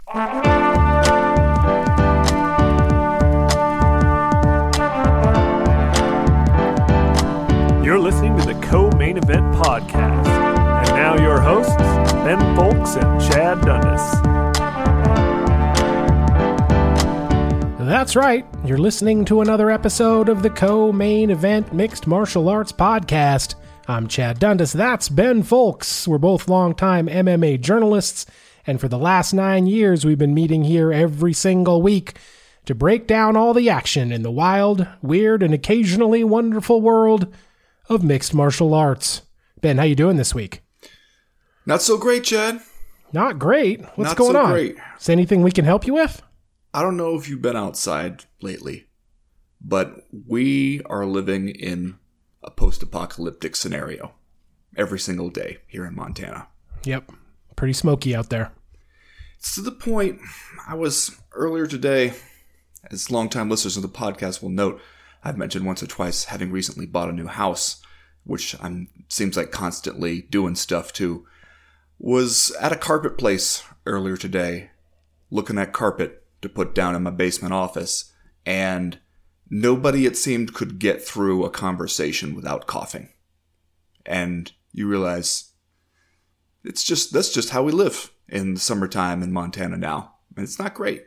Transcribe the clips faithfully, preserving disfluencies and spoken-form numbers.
You're listening to the Co-Main Event Podcast. And now your hosts, Ben Folks and Chad Dundas. That's right. You're listening to another episode of the Co-Main Event Mixed Martial Arts Podcast. I'm Chad Dundas. That's Ben Folks. We're both longtime M M A journalists, and for the last nine years, we've been meeting here every single week to break down all the action in the wild, weird, and occasionally wonderful world of mixed martial arts. Ben, how you doing this week? Not so great, Chad. Not great? What's Not going so on? Great. Is there anything we can help you with? I don't know if you've been outside lately, but we are living in a post-apocalyptic scenario every single day here in Montana. Yep. Pretty smoky out there. It's to the point, I was earlier today, as longtime listeners of the podcast will note, I've mentioned once or twice having recently bought a new house, which I'm seems like constantly doing stuff to. Was at a carpet place earlier today, looking at carpet to put down in my basement office, and nobody, it seemed, could get through a conversation without coughing. And you realize it's just that's just how we live in the summertime in Montana now, and it's not great.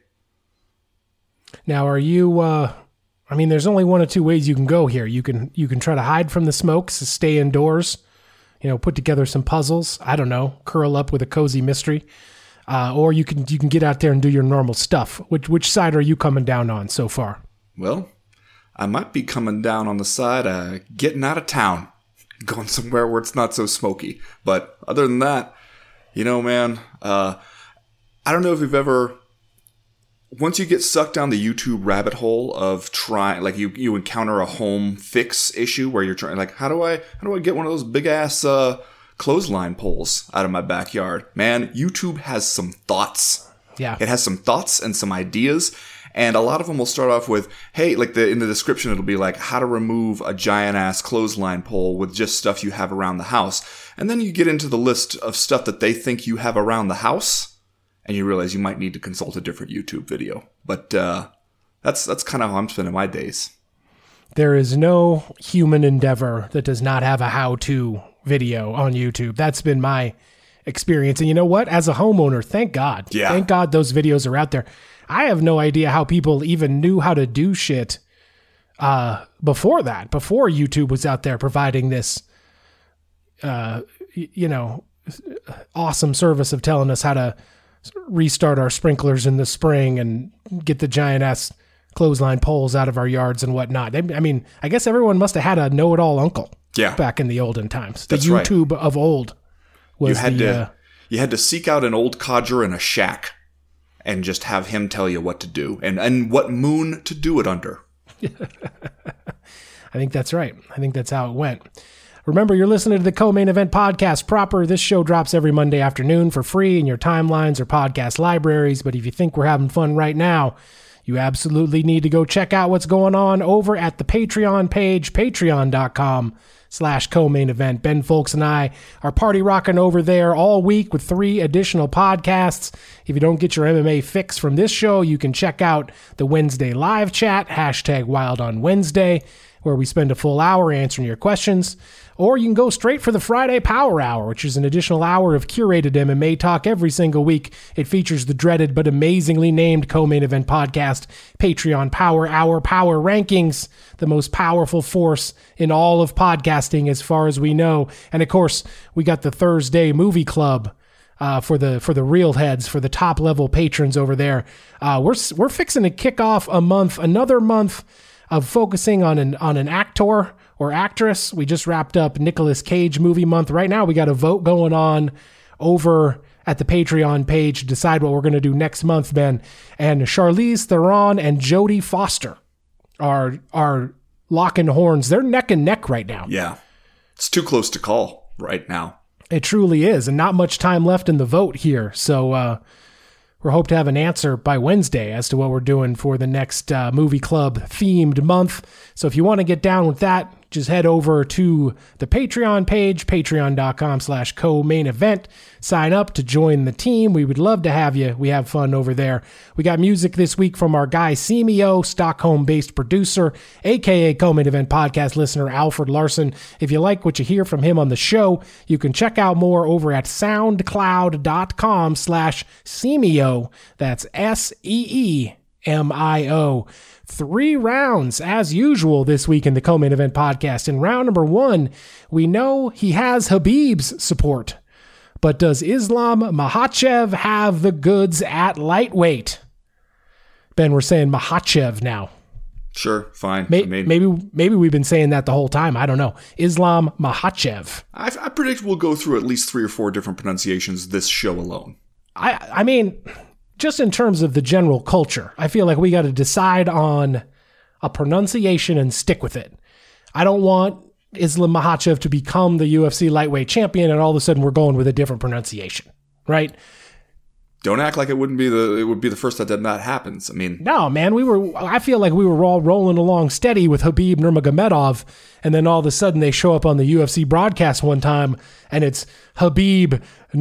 Now, are you? Uh, I mean, there's only one or two ways you can go here. You can you can try to hide from the smokes, stay indoors, you know, put together some puzzles. I don't know, curl up with a cozy mystery, uh, or you can you can get out there and do your normal stuff. Which which side are you coming down on so far? Well, I might be coming down on the side of getting out of town, going somewhere where it's not so smoky. But other than that, you know, man, uh, I don't know if you've ever. Once you get sucked down the YouTube rabbit hole of trying, like you, you encounter a home fix issue where you're trying, like, how do I, how do I get one of those big ass uh, clothesline poles out of my backyard? Man, YouTube has some thoughts. Yeah, it has some thoughts and some ideas, and a lot of them will start off with, hey, like the in the description it'll be like how to remove a giant ass clothesline pole with just stuff you have around the house, and then you get into the list of stuff that they think you have around the house. And you realize you might need to consult a different YouTube video. But uh, that's that's kind of how I'm spending my days. There is no human endeavor that does not have a how-to video on YouTube. That's been my experience. And you know what? As a homeowner, thank God. Yeah. Thank God those videos are out there. I have no idea how people even knew how to do shit uh, before that, before YouTube was out there providing this, uh, you know, awesome service of telling us how to restart our sprinklers in the spring and get the giant ass clothesline poles out of our yards and whatnot. I mean, I guess everyone must have had a know-it-all uncle. Yeah. Back in the olden times. The That's YouTube right. of old was you had the, to uh, you had to seek out an old codger in a shack and just have him tell you what to do and, and what moon to do it under. I think that's right. I think that's how it went. Remember, you're listening to the Co-Main Event Podcast proper. This show drops every Monday afternoon for free in your timelines or podcast libraries. But if you think we're having fun right now, you absolutely need to go check out what's going on over at the Patreon page, patreon.com slash co-main event. Ben Folks and I are party rocking over there all week with three additional podcasts. If you don't get your M M A fix from this show, you can check out the Wednesday live chat, hashtag Wild on Wednesday, where we spend a full hour answering your questions. Or you can go straight for the Friday Power Hour, which is an additional hour of curated M M A talk every single week. It features the dreaded but amazingly named Co-Main Event Podcast, Patreon Power Hour Power Rankings, the most powerful force in all of podcasting as far as we know. And of course, we got the Thursday Movie Club uh, for the for the real heads, for the top level patrons over there. Uh, we're we're fixing to kick off a month, another month of focusing on an on an actor or actress. We just wrapped up Nicolas Cage movie month. Right now, we got a vote going on over at the Patreon page to decide what we're going to do next month, Ben. And Charlize Theron and Jodie Foster are are locking horns. They're neck and neck right now. Yeah. It's too close to call right now. It truly is, and not much time left in the vote here. So uh, we hope to have an answer by Wednesday as to what we're doing for the next uh, movie club themed month. So if you want to get down with that, just head over to the Patreon page, patreon.com slash co-main event. Sign up to join the team. We would love to have you. We have fun over there. We got music this week from our guy Semio, Stockholm-based producer, aka Co-Main Event podcast listener Alfred Larson. If you like what you hear from him on the show, you can check out more over at soundcloud.com slash Semio. That's S E E M I O. Three rounds, as usual, this week in the Co-Main Event podcast. In round number one, we know he has Khabib's support. But does Islam Makhachev have the goods at lightweight? Ben, we're saying Makhachev now. Sure, fine. Maybe, I mean, maybe maybe we've been saying that the whole time. I don't know. Islam Makhachev. I, I predict we'll go through at least three or four different pronunciations this show alone. I I mean... Just in terms of the general culture, I feel like we got to decide on a pronunciation and stick with it. I don't want Islam Makhachev to become the U F C lightweight champion and all of a sudden we're going with a different pronunciation, right? Don't act like it wouldn't be the it would be the first that that happens. I mean, no, man, we were. I feel like we were all rolling along steady with Khabib Nurmagomedov, and then all of a sudden they show up on the U F C broadcast one time, and it's Khabib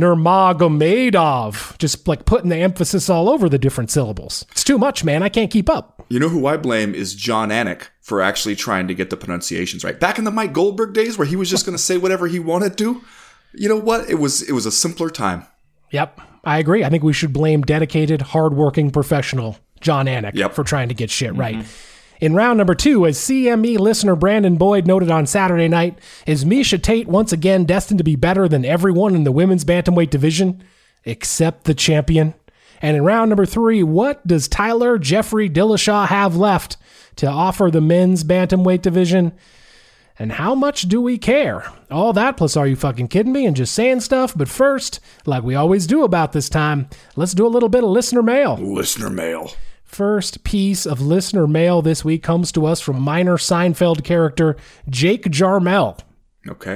Nurmagomedov, just like putting the emphasis all over the different syllables. It's too much, man. I can't keep up. You know who I blame is John Anik for actually trying to get the pronunciations right. Back in the Mike Goldberg days, where he was just going to say whatever he wanted to. You know what? It was it was a simpler time. Yep. I agree. I think we should blame dedicated, hardworking professional John Anik yep. for trying to get shit right. Mm-hmm. In round number two, as C M E listener Brandon Boyd noted on Saturday night, is Miesha Tate once again destined to be better than everyone in the women's bantamweight division, except the champion? And in round number three, what does Tyler Jeffrey Dillashaw have left to offer the men's bantamweight division? And how much do we care? All that plus Are You Fucking Kidding Me? And just saying stuff. But first, like we always do about this time, let's do a little bit of listener mail. Listener mail. First piece of listener mail this week comes to us from minor Seinfeld character Jake Jarmel. Okay.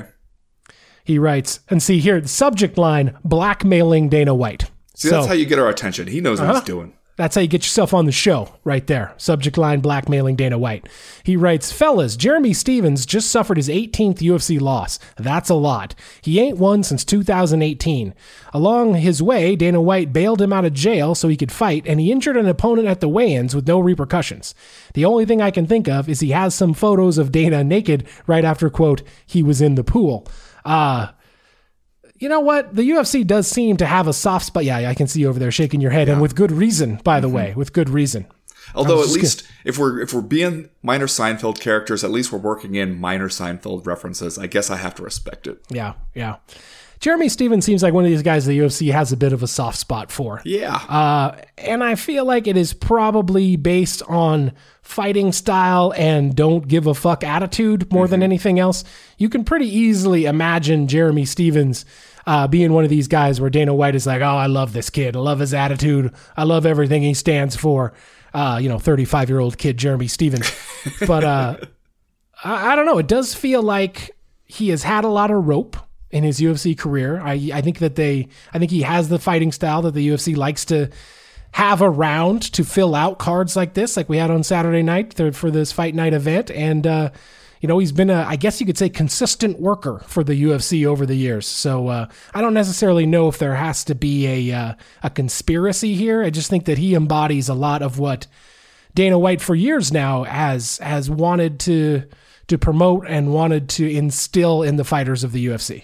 He writes, and see here, the subject line, blackmailing Dana White. See, that's so, how you get our attention. He knows uh-huh. what he's doing. That's how you get yourself on the show, right there. Subject line, blackmailing Dana White. He writes, fellas, Jeremy Stevens just suffered his eighteenth U F C loss. That's a lot. He ain't won since two thousand eighteen. Along his way, Dana White bailed him out of jail so he could fight, and he injured an opponent at the weigh-ins with no repercussions. The only thing I can think of is he has some photos of Dana naked right after, quote, he was in the pool. Uh... You know what? The U F C does seem to have a soft spot. Yeah, I can see you over there shaking your head, yeah. and with good reason, by the mm-hmm. way, with good reason. Although at least gonna... if we're if we're being minor Seinfeld characters, at least we're working in minor Seinfeld references. I guess I have to respect it. Yeah, yeah. Jeremy Stevens seems like one of these guys the U F C has a bit of a soft spot for. Yeah. Uh, and I feel like it is probably based on fighting style and don't give a fuck attitude more mm-hmm. than anything else. You can pretty easily imagine Jeremy Stevens uh, being one of these guys where Dana White is like, oh, I love this kid. I love his attitude. I love everything he stands for. Uh, you know, thirty-five-year-old kid Jeremy Stevens. But uh, I, I don't know. It does feel like he has had a lot of rope in his U F C career. I I think that they, I think he has the fighting style that the U F C likes to have around to fill out cards like this, like we had on Saturday night for this fight night event. And, uh, you know, he's been a, I guess you could say, consistent worker for the U F C over the years. So uh, I don't necessarily know if there has to be a, uh, a conspiracy here. I just think that he embodies a lot of what Dana White for years now has, has wanted to, to promote and wanted to instill in the fighters of the U F C.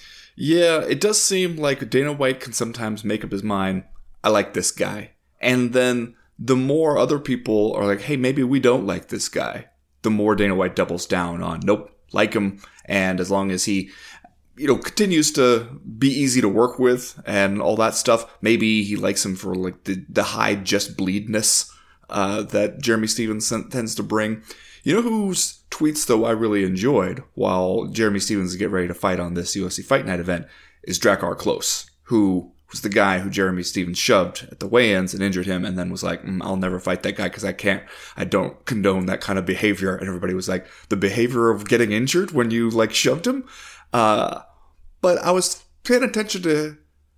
Yeah, it does seem like Dana White can sometimes make up his mind, I like this guy. And then the more other people are like, hey, maybe we don't like this guy, the more Dana White doubles down on, nope, like him. And as long as he, you know, continues to be easy to work with and all that stuff, maybe he likes him for like the, the high just bleedness uh, that Jeremy Stevens tends to bring. You know whose tweets, though, I really enjoyed while Jeremy Stevens is getting ready to fight on this U F C Fight Night event is Drakkar Klose, who was the guy who Jeremy Stevens shoved at the weigh-ins and injured him and then was like, mm, I'll never fight that guy because I can't, I don't condone that kind of behavior. And everybody was like, the behavior of getting injured when you like shoved him? Uh, but I was paying attention to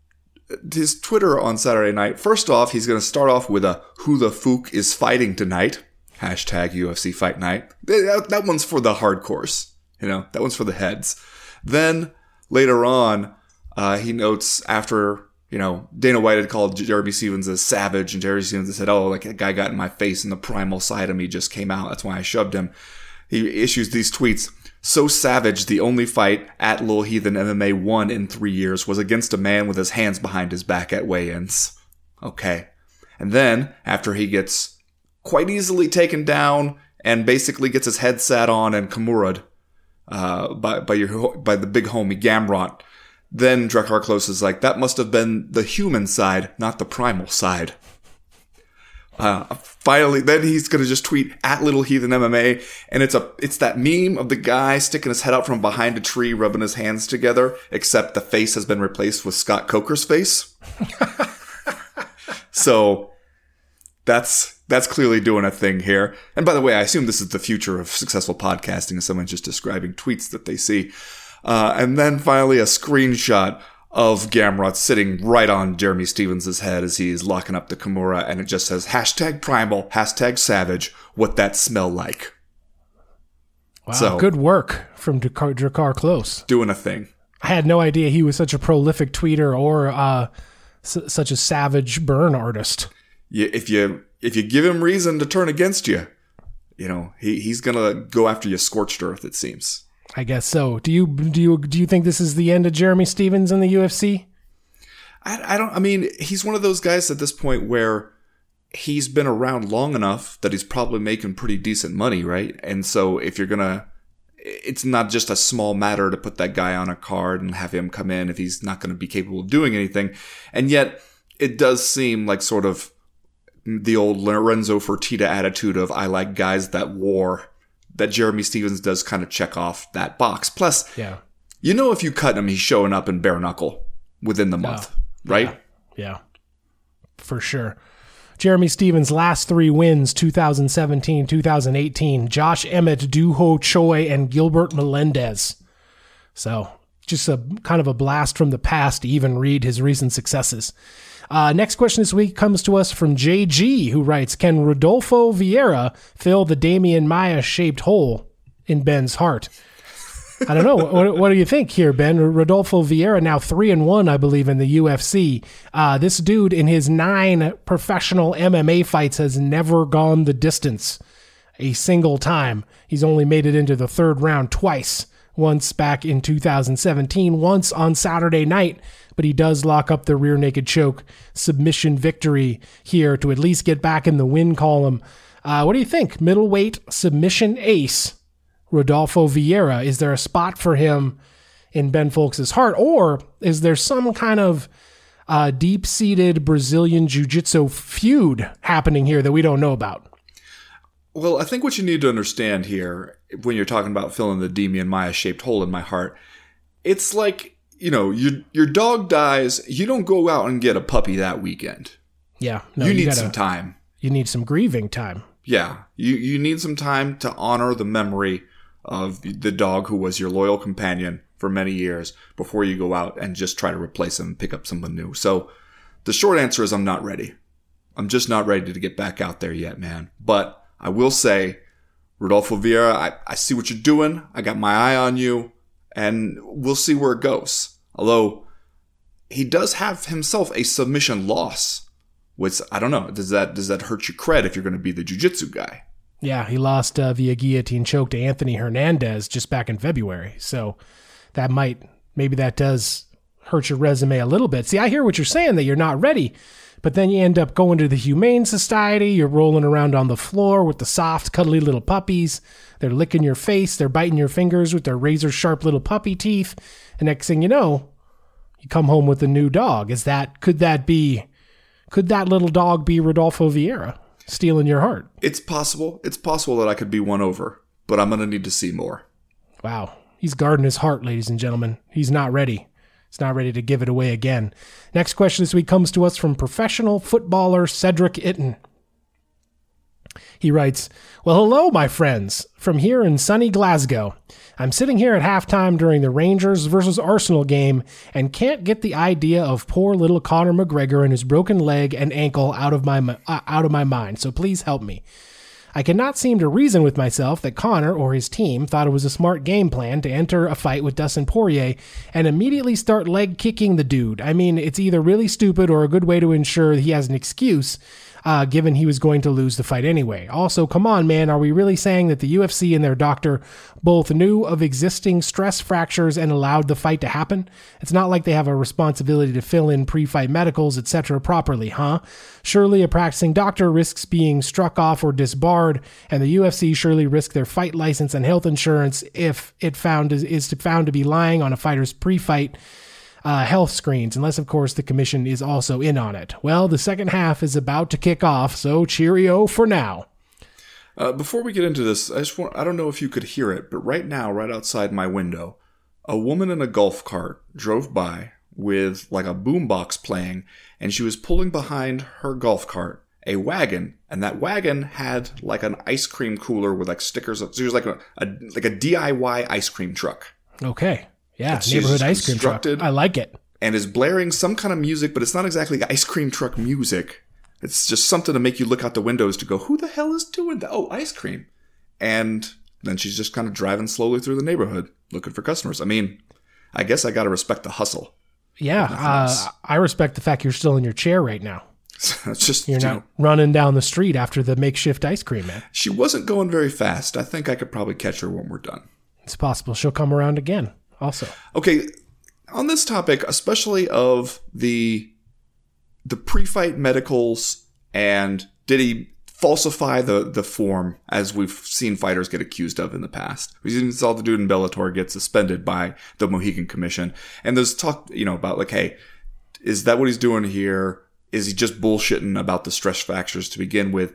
his Twitter on Saturday night. First off, he's going to start off with a who the fook is fighting tonight. Hashtag U F C Fight Night. That, that one's for the hardcores. You know, that one's for the heads. Then later on, uh, he notes after, you know, Dana White had called Jeremy Stephens a savage, and Jeremy Stephens had said, oh, like a guy got in my face and the primal side of me just came out. That's why I shoved him. He issues these tweets. So savage, the only fight at Lil Heathen M M A won in three years was against a man with his hands behind his back at weigh-ins. Okay. And then, after he gets quite easily taken down and basically gets his head sat on and Kimura'd uh, by, by, your, by the big homie Gamrot, then Drakkar Klose is like, that must have been the human side, not the primal side. Uh, finally, then he's gonna just tweet at Little Heathen M M A, and it's a it's that meme of the guy sticking his head out from behind a tree, rubbing his hands together, except the face has been replaced with Scott Coker's face. So that's that's clearly doing a thing here. And by the way, I assume this is the future of successful podcasting, as someone just describing tweets that they see. Uh, and then finally, a screenshot of Gamrot sitting right on Jeremy Stephens' head as he's locking up the Kimura, and it just says, hashtag primal, hashtag savage, what that smell like. Wow, so, good work from Drakkar, Drakkar Klose. Doing a thing. I had no idea he was such a prolific tweeter or uh, s- such a savage burn artist. Yeah, if you if you give him reason to turn against you, you know, he, he's going to go after you scorched earth, it seems. I guess so. Do you do you do you think this is the end of Jeremy Stephens in the U F C? I, I don't. I mean, he's one of those guys at this point where he's been around long enough that he's probably making pretty decent money, right? And so if you're gonna, it's not just a small matter to put that guy on a card and have him come in if he's not going to be capable of doing anything. And yet, it does seem like sort of the old Lorenzo Fertitta attitude of I like guys that war. That Jeremy Stephens does kind of check off that box. Plus, yeah, you know, if you cut him, he's showing up in bare knuckle within the month, yeah. right? Yeah. yeah, for sure. Jeremy Stephens' last three wins, two thousand seventeen, two thousand eighteen, Josh Emmett, Doo Ho Choi, and Gilbert Melendez. So just a kind of a blast from the past to even read his recent successes. Uh, next question this week comes to us from J G, who writes, can Rodolfo Vieira fill the Damian Maia-shaped hole in Ben's heart? I don't know. What, what do you think here, Ben? Rodolfo Vieira, now three and one, I believe, in the U F C. Uh, this dude, in his nine professional M M A fights, has never gone the distance a single time. He's only made it into the third round twice. Once back in two thousand seventeen, once on Saturday night, but he does lock up the rear naked choke submission victory here to at least get back in the win column. Uh, what do you think? Middleweight submission ace, Rodolfo Vieira. Is there a spot for him in Ben Fowlkes' heart, or is there some kind of uh, deep-seated Brazilian jiu-jitsu feud happening here that we don't know about? Well, I think what you need to understand here, when you're talking about filling the Damian Maia-shaped hole in my heart, it's like, you know, your your dog dies, you don't go out and get a puppy that weekend. Yeah. No, you, you need gotta, some time. You need some grieving time. Yeah. You, you need some time to honor the memory of the dog who was your loyal companion for many years before you go out and just try to replace him and pick up someone new. So the short answer is I'm not ready. I'm just not ready to get back out there yet, man. But I will say, Rodolfo Vieira, I, I see what you're doing. I got my eye on you, and we'll see where it goes. Although, he does have himself a submission loss, which, I don't know, does that does that hurt your cred if you're going to be the jiu-jitsu guy? Yeah, he lost uh, via guillotine choke to Anthony Hernandez just back in February. So that might, maybe that does hurt your resume a little bit. See, I hear what you're saying, that you're not ready. But then you end up going to the Humane Society. You're rolling around on the floor with the soft, cuddly little puppies. They're licking your face. They're biting your fingers with their razor-sharp little puppy teeth. And next thing you know, you come home with a new dog. Is that, could that be, could that little dog be Rodolfo Vieira stealing your heart? It's possible. It's possible that I could be won over, but I'm going to need to see more. Wow. He's guarding his heart, ladies and gentlemen. He's not ready. He's not ready to give it away again. Next question this week comes to us from professional footballer Cedric Itten. He writes, well, hello, my friends, from here in sunny Glasgow. I'm sitting here at halftime during the Rangers versus Arsenal game and can't get the idea of poor little Conor McGregor and his broken leg and ankle out of my uh, out of my mind, so please help me. I cannot seem to reason with myself that Conor or his team thought it was a smart game plan to enter a fight with Dustin Poirier and immediately start leg kicking the dude. I mean, it's either really stupid or a good way to ensure he has an excuse, Uh, given he was going to lose the fight anyway. Also, come on, man, are we really saying that the U F C and their doctor both knew of existing stress fractures and allowed the fight to happen? It's not like they have a responsibility to fill in pre-fight medicals, et cetera properly, huh? Surely a practicing doctor risks being struck off or disbarred, and the U F C surely risk their fight license and health insurance if it found is, is found to be lying on a fighter's pre-fight Uh, health screens, unless, of course, the commission is also in on it. Well, the second half is about to kick off, so cheerio for now. Uh, before we get into this, I just want, I don't know if you could hear it, but right now, right outside my window, a woman in a golf cart drove by with like a boombox playing, and she was pulling behind her golf cart a wagon, and that wagon had like an ice cream cooler with like stickers. So it was like a, a like a D I Y ice cream truck. Okay. Yeah, It's neighborhood just ice cream truck. constructed I like it. And is blaring some kind of music, but it's not exactly ice cream truck music. It's just something to make you look out the windows to go, who the hell is doing that? Oh, ice cream. And then she's just kind of driving slowly through the neighborhood looking for customers. I mean, I guess I got to respect the hustle. Yeah, uh, I respect the fact you're still in your chair right now. It's just, You're you not know, running down the street after the makeshift ice cream man. she wasn't going very fast. I think I could probably catch her when we're done. It's possible she'll come around again also. Okay, on this topic, especially of the the pre-fight medicals and did he falsify the, the form as we've seen fighters get accused of in the past. We even saw the dude in Bellator get suspended by the Mohegan Commission. And there's talk, you know, about like, hey, is that what he's doing here? Is he just bullshitting about the stress fractures to begin with?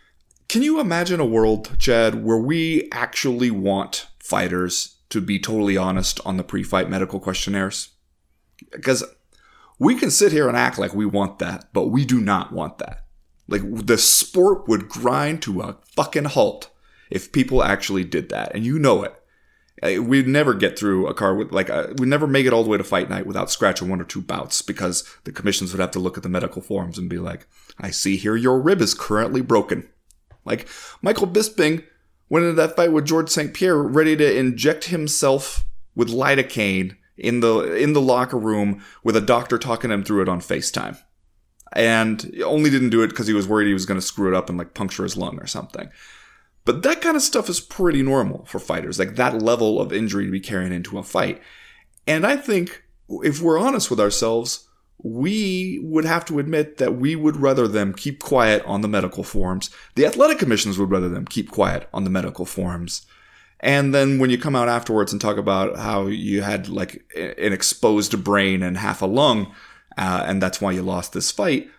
Can you imagine a world, Chad, where we actually want fighters to be totally honest on the pre-fight medical questionnaires? Because we can sit here and act like we want that, but we do not want that. Like, the sport would grind to a fucking halt if people actually did that, and you know it. We'd never get through a car with, like, a, we'd never make it all the way to fight night without scratching one or two bouts, because the commissions would have to look at the medical forms and be like, I see here your rib is currently broken. Like, Michael Bisping went into that fight with George Saint Pierre ready to inject himself with lidocaine in the in the locker room with a doctor talking him through it on FaceTime. And only didn't do it because he was worried he was going to screw it up and like puncture his lung or something. But that kind of stuff is pretty normal for fighters, like that level of injury to be carrying into a fight. And I think if we're honest with ourselves, we would have to admit that we would rather them keep quiet on the medical forms. The athletic commissions would rather them keep quiet on the medical forms. And then when you come out afterwards and talk about how you had like an exposed brain and half a lung, uh, and that's why you lost this fight,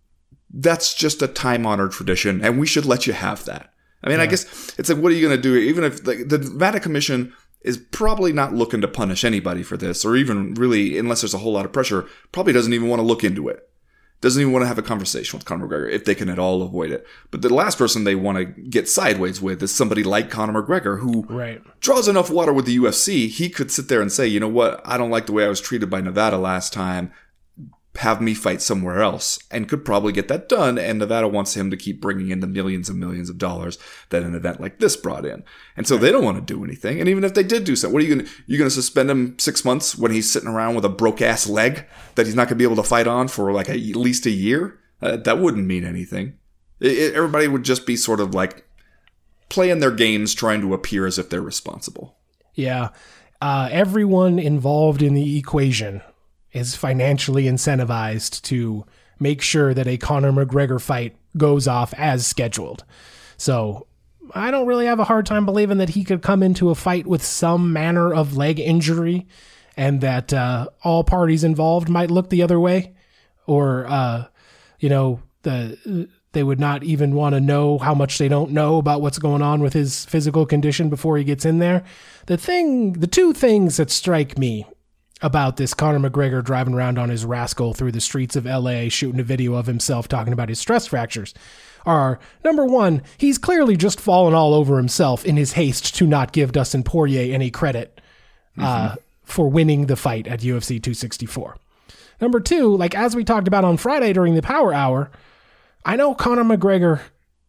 that's just a time-honored tradition, and we should let you have that. I mean, yeah. I guess it's like, what are you going to do? Even if like, the Nevada Commission is probably not looking to punish anybody for this, or even really, unless there's a whole lot of pressure, probably doesn't even want to look into it. Doesn't even want to have a conversation with Conor McGregor if they can at all avoid it. But the last person they want to get sideways with is somebody like Conor McGregor, who right. draws enough water with the U F C. He could sit there and say, you know what, I don't like the way I was treated by Nevada last time. Have me fight somewhere else, and could probably get that done. And Nevada wants him to keep bringing in the millions and millions of dollars that an event like this brought in. And so they don't want to do anything. And even if they did do something, what are you going to, you're going to suspend him six months when he's sitting around with a broke ass leg that he's not going to be able to fight on for like a, at least a year? Uh, that wouldn't mean anything. It, it, everybody would just be sort of like playing their games, trying to appear as if they're responsible. Yeah. Uh, everyone involved in the equation is financially incentivized to make sure that a Conor McGregor fight goes off as scheduled. So I don't really have a hard time believing that he could come into a fight with some manner of leg injury, and that uh, all parties involved might look the other way, or, uh, you know, the they would not even want to know how much they don't know about what's going on with his physical condition before he gets in there. The thing, the two things that strike me about this Conor McGregor driving around on his rascal through the streets of L A, shooting a video of himself talking about his stress fractures, are, number one, he's clearly just fallen all over himself in his haste to not give Dustin Poirier any credit mm-hmm. uh, for winning the fight at U F C two sixty-four. Number two, like as we talked about on Friday during the Power Hour, I know Conor McGregor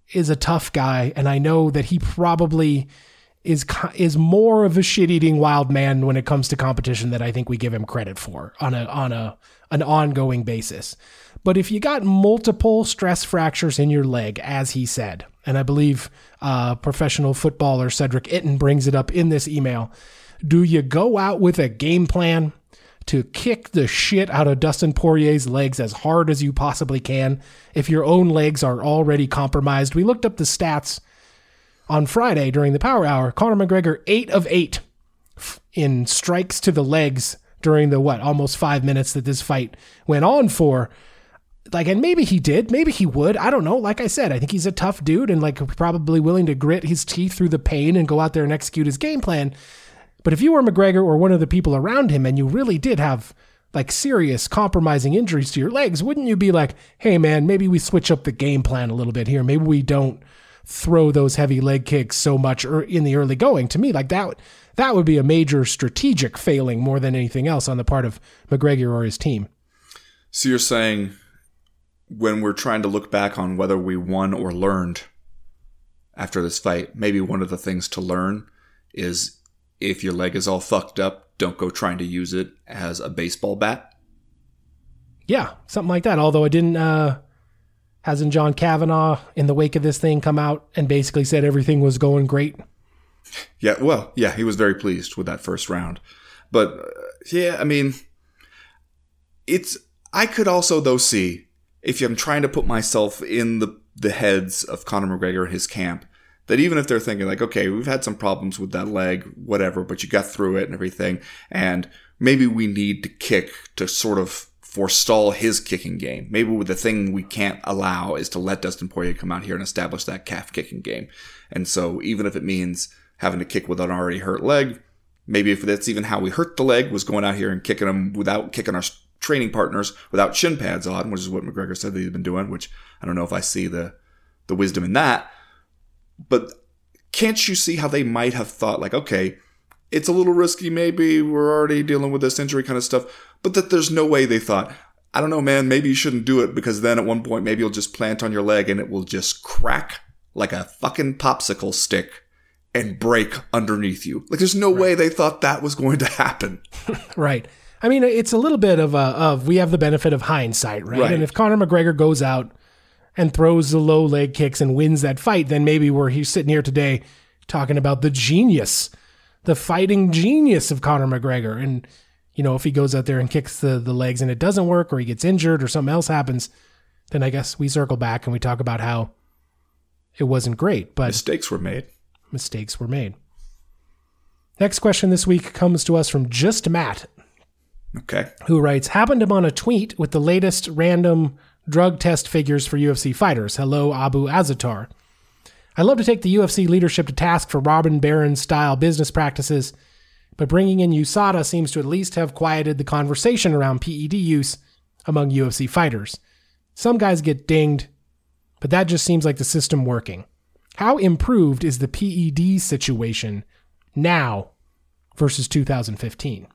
is a tough guy, and I know that he probably is is more of a shit-eating wild man when it comes to competition that I think we give him credit for on a on a an ongoing basis. But if you got multiple stress fractures in your leg, as he said, and I believe uh, professional footballer Cedric Itten brings it up in this email, do you go out with a game plan to kick the shit out of Dustin Poirier's legs as hard as you possibly can if your own legs are already compromised? We looked up the stats on Friday during the Power Hour. Conor McGregor, eight of eight in strikes to the legs during the, what, almost five minutes that this fight went on for. Like, and maybe he did, maybe he would. I don't know. Like I said, I think he's a tough dude and like probably willing to grit his teeth through the pain and go out there and execute his game plan. But if you were McGregor or one of the people around him and you really did have like serious compromising injuries to your legs, wouldn't you be like, hey man, maybe we switch up the game plan a little bit here. Maybe we don't throw those heavy leg kicks so much in the early going. To me, like that, that would be a major strategic failing more than anything else on the part of McGregor or his team. So you're saying when we're trying to look back on whether we won or learned after this fight, maybe one of the things to learn is if your leg is all fucked up, don't go trying to use it as a baseball bat. Yeah, something like that. Although I didn't, uh, hasn't John Kavanaugh in the wake of this thing come out and basically said everything was going great? Yeah, well, yeah, he was very pleased with that first round. But, uh, yeah, I mean, it's, I could also, though, see, if I'm trying to put myself in the, the heads of Conor McGregor and his camp, that even if they're thinking like, okay, we've had some problems with that leg, whatever, but you got through it and everything, and maybe we need to kick to sort of forestall his kicking game. Maybe the thing we can't allow is to let Dustin Poirier come out here and establish that calf kicking game. And so even if it means having to kick with an already hurt leg, maybe if that's even how we hurt the leg, was going out here and kicking him without kicking our training partners, without shin pads on, which is what McGregor said that he'd been doing, which I don't know if I see the, the wisdom in that. But can't you see how they might have thought like, okay, it's a little risky, maybe we're already dealing with this injury kind of stuff, but that there's no way they thought, I don't know, man, maybe you shouldn't do it because then at one point maybe you'll just plant on your leg and it will just crack like a fucking popsicle stick and break underneath you. Like there's no right. way they thought that was going to happen. Right. I mean, it's a little bit of a, of, we have the benefit of hindsight, right? right? And if Conor McGregor goes out and throws the low leg kicks and wins that fight, then maybe we're he's sitting here today talking about the genius, the fighting genius of Conor McGregor. And, you know, if he goes out there and kicks the, the legs and it doesn't work or he gets injured or something else happens, then I guess we circle back and we talk about how it wasn't great. But mistakes were made. Mistakes were made. Next question this week comes to us from Just Matt. Okay. Who writes, happened him on a tweet with the latest random drug test figures for U F C fighters. Hello, Abu Azatar. I love to take the U F C leadership to task for Robin Barron-style business practices, but bringing in U S A D A seems to at least have quieted the conversation around P E D use among U F C fighters. Some guys get dinged, but that just seems like the system working. How improved is the P E D situation now versus two thousand fifteen?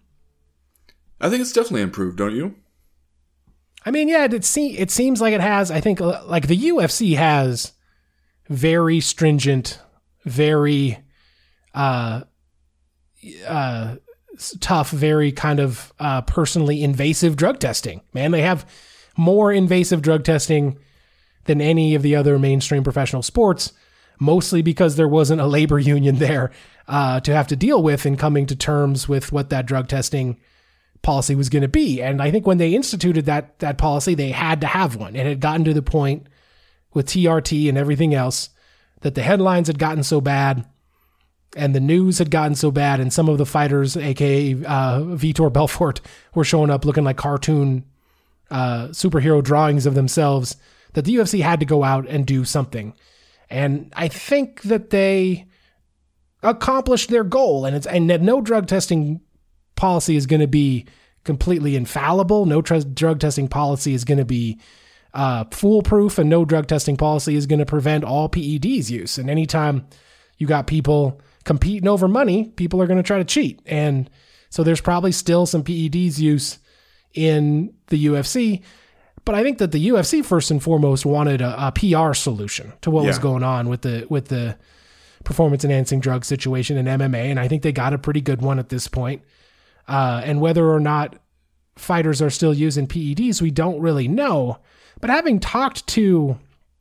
I think it's definitely improved, don't you? I mean, yeah, it, se- it seems like it has. I think like the U F C has very stringent, very uh, uh, tough, very kind of uh, personally invasive drug testing. Man, they have more invasive drug testing than any of the other mainstream professional sports, mostly because there wasn't a labor union there uh, to have to deal with in coming to terms with what that drug testing policy was going to be. And I think when they instituted that that policy, they had to have one. It had gotten to the point with T R T and everything else that the headlines had gotten so bad and the news had gotten so bad, and some of the fighters, aka uh, Vitor Belfort, were showing up looking like cartoon uh, superhero drawings of themselves, that the U F C had to go out and do something. And I think that they accomplished their goal, and it's and that no drug testing policy is going to be completely infallible. No tr- drug testing policy is going to be uh, foolproof, and no drug testing policy is going to prevent all P E Ds use. And anytime you got people competing over money, people are going to try to cheat. And so there's probably still some P E Ds use in the U F C, But I think that the U F C first and foremost wanted a, a P R solution to what yeah. was going on with the with the performance enhancing drug situation in M M A, and I think they got a pretty good one at this point. Uh, and whether or not fighters are still using P E Ds, we don't really know. But having talked to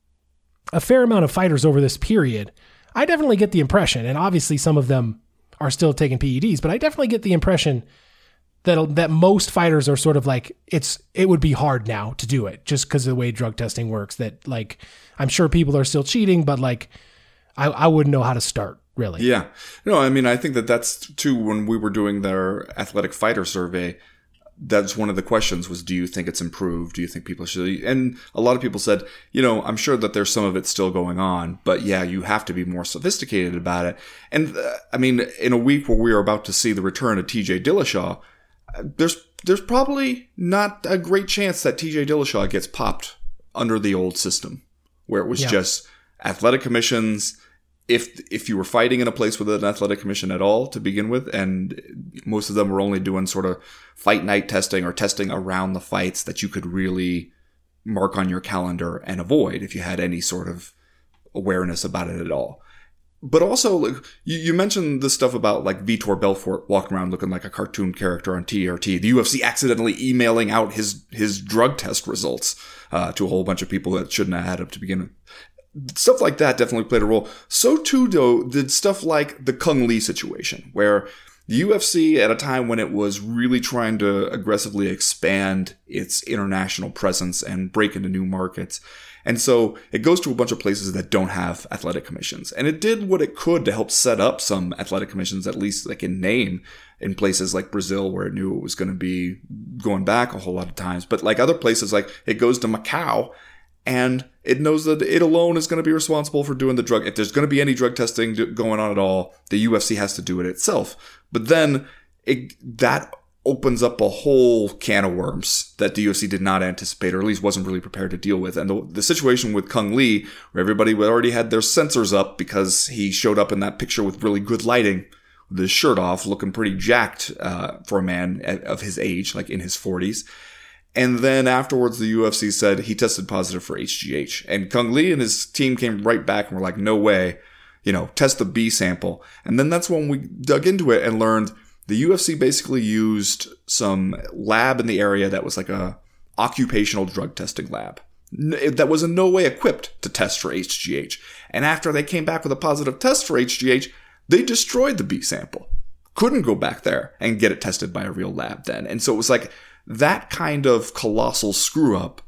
a fair amount of fighters over this period, I definitely get the impression, and obviously some of them are still taking P E Ds, but I definitely get the impression that that most fighters are sort of like, it's it would be hard now to do it just because of the way drug testing works. That like, I'm sure people are still cheating, but like, I, I wouldn't know how to start really. Yeah, no, I mean, I think that that's too, when we were doing their athletic fighter survey, that's one of the questions was, do you think it's improved? Do you think people should? And a lot of people said, you know, I'm sure that there's some of it still going on, but yeah, you have to be more sophisticated about it. And uh, I mean, in a week where we are about to see the return of T J Dillashaw, there's there's probably not a great chance that T J Dillashaw gets popped under the old system where it was yeah. just athletic commissions. If if you were fighting in a place with an athletic commission at all to begin with, and most of them were only doing sort of fight night testing or testing around the fights that you could really mark on your calendar and avoid if you had any sort of awareness about it at all. But also, like, you, you mentioned the stuff about like Vitor Belfort walking around looking like a cartoon character on T R T. The U F C accidentally emailing out his his drug test results uh, to a whole bunch of people that shouldn't have had him to begin with. Stuff like that definitely played a role. So too, though, did stuff like the Kung Lee situation, where the U F C, at a time when it was really trying to aggressively expand its international presence and break into new markets. And so it goes to a bunch of places that don't have athletic commissions. And it did what it could to help set up some athletic commissions, at least like in name, in places like Brazil, where it knew it was going to be going back a whole lot of times. But like other places, like it goes to Macau, and it knows that it alone is going to be responsible for doing the drug. If there's going to be any drug testing going on at all, the U F C has to do it itself. But then it, that opens up a whole can of worms that the U F C did not anticipate, or at least wasn't really prepared to deal with. And the, the situation with Kung Lee, where everybody already had their sensors up because he showed up in that picture with really good lighting, with his shirt off, looking pretty jacked uh, for a man of his age, like in his forties. And then afterwards, the U F C said he tested positive for H G H. And Kung Lee and his team came right back and were like, no way, you know, test the B sample. And then that's when we dug into it and learned the U F C basically used some lab in the area that was like a occupational drug testing lab that was in no way equipped to test for H G H. And after they came back with a positive test for H G H, they destroyed the B sample. Couldn't go back there and get it tested by a real lab then. And so it was like that kind of colossal screw up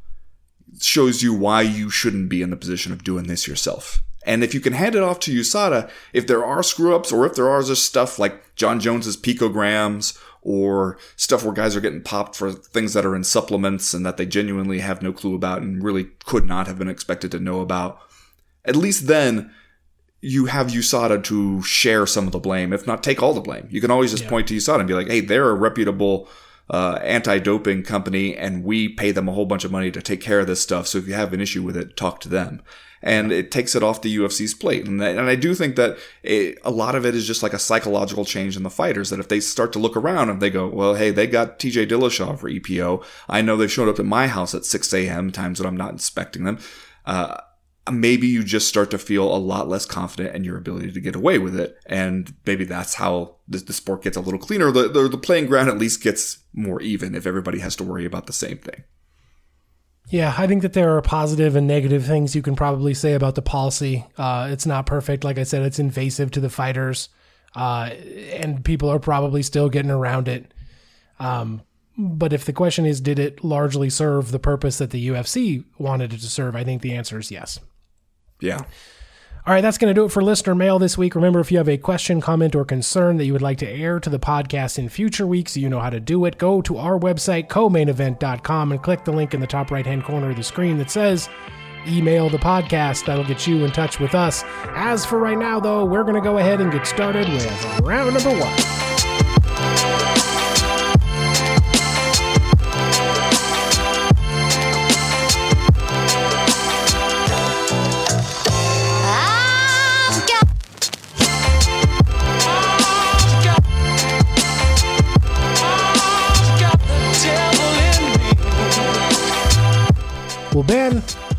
shows you why you shouldn't be in the position of doing this yourself. And if you can hand it off to U S A D A, if there are screw-ups, or if there are just stuff like John Jones's picograms, or stuff where guys are getting popped for things that are in supplements and that they genuinely have no clue about and really could not have been expected to know about, at least then you have U S A D A to share some of the blame, if not take all the blame. You can always just yeah. point to U S A D A and be like, hey, they're a reputable uh, anti-doping company, and we pay them a whole bunch of money to take care of this stuff. So if you have an issue with it, talk to them. And it takes it off the U F C's plate. And, that, and I do think that it, a lot of it is just like a psychological change in the fighters, that if they start to look around and they go, well, hey, they got T J Dillashaw for E P O. I know they've showed up at my house at six a.m., times when I'm not inspecting them. Uh, maybe you just start to feel a lot less confident in your ability to get away with it. And maybe that's how the, the sport gets a little cleaner. The, the, the playing ground at least gets more even if everybody has to worry about the same thing. Yeah, I think that there are positive and negative things you can probably say about the policy. Uh, it's not perfect. Like I said, it's invasive to the fighters, uh, and people are probably still getting around it. Um, but if the question is, did it largely serve the purpose that the U F C wanted it to serve? I think the answer is yes. Yeah. All right, that's going to do it for listener mail this week. Remember, if you have a question, comment, or concern that you would like to air to the podcast in future weeks, you know how to do it. Go to our website, co main event dot com, and click the link in the top right-hand corner of the screen that says email the podcast. That'll get you in touch with us. As for right now, though, we're going to go ahead and get started with round number one.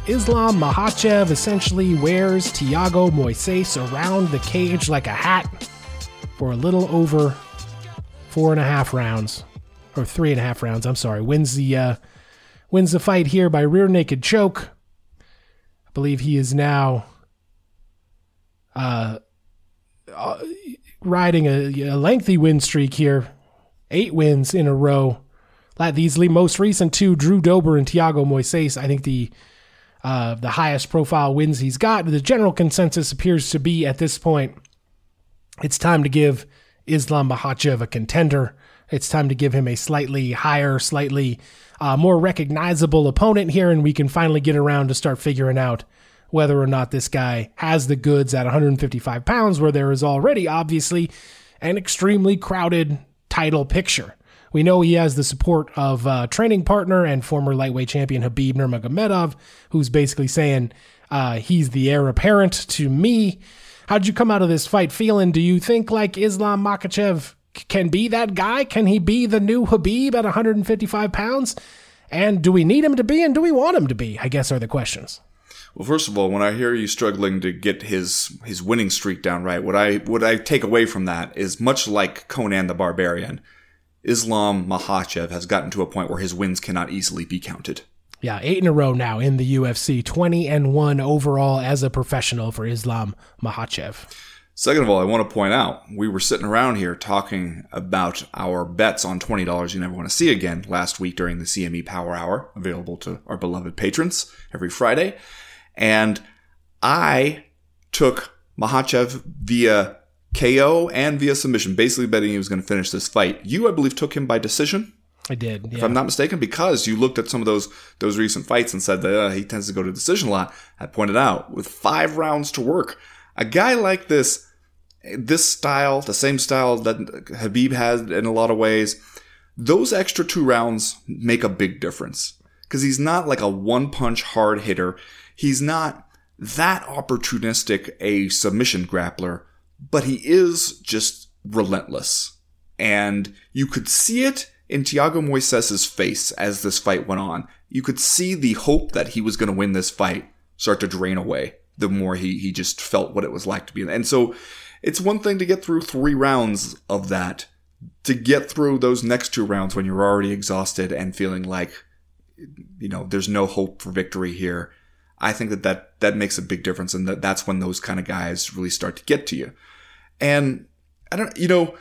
Islam Makhachev essentially wears Thiago Moises around the cage like a hat for a little over four and a half rounds, or three and a half rounds. I'm sorry. Wins the uh, wins the fight here by rear naked choke. I believe he is now uh, uh, riding a, a lengthy win streak here, eight wins in a row. These most recent two, Drew Dober and Thiago Moises, I think the uh, the highest profile wins he's got. The general consensus appears to be at this point, it's time to give Islam Makhachev a contender. It's time to give him a slightly higher, slightly uh, more recognizable opponent here, and we can finally get around to start figuring out whether or not this guy has the goods at one hundred fifty-five pounds, where there is already obviously an extremely crowded title picture. We know he has the support of uh, training partner and former lightweight champion Khabib Nurmagomedov, who's basically saying uh, he's the heir apparent to me. How'd you come out of this fight feeling? Do you think like Islam Makhachev can be that guy? Can he be the new Khabib at one hundred fifty-five pounds? And do we need him to be, and do we want him to be, I guess are the questions. Well, first of all, when I hear you struggling to get his his winning streak down right, what I what I take away from that is, much like Conan the Barbarian, Islam Makhachev has gotten to a point where his wins cannot easily be counted. Yeah, eight in a row now in the U F C, twenty and one overall as a professional for Islam Makhachev. Second of all, I want to point out, we were sitting around here talking about our bets on twenty dollars you never want to see again last week during the C M E Power Hour, available to our beloved patrons every Friday. And I took Makhachev via K O and via submission, basically betting he was going to finish this fight. You, I believe, took him by decision. I did, yeah. If I'm not mistaken, because you looked at some of those those recent fights and said that uh, he tends to go to decision a lot. I pointed out, with five rounds to work, a guy like this, this style, the same style that Khabib has in a lot of ways, those extra two rounds make a big difference. Because he's not like a one-punch hard hitter. He's not that opportunistic a submission grappler, but he is just relentless. And you could see it in Thiago Moises' face as this fight went on. You could see the hope that he was going to win this fight start to drain away the more he, he just felt what it was like to be in. And so it's one thing to get through three rounds of that, to get through those next two rounds when you're already exhausted and feeling like, you know, there's no hope for victory here. I think that that, that makes a big difference, and that that's when those kind of guys really start to get to you. And I don't, you know,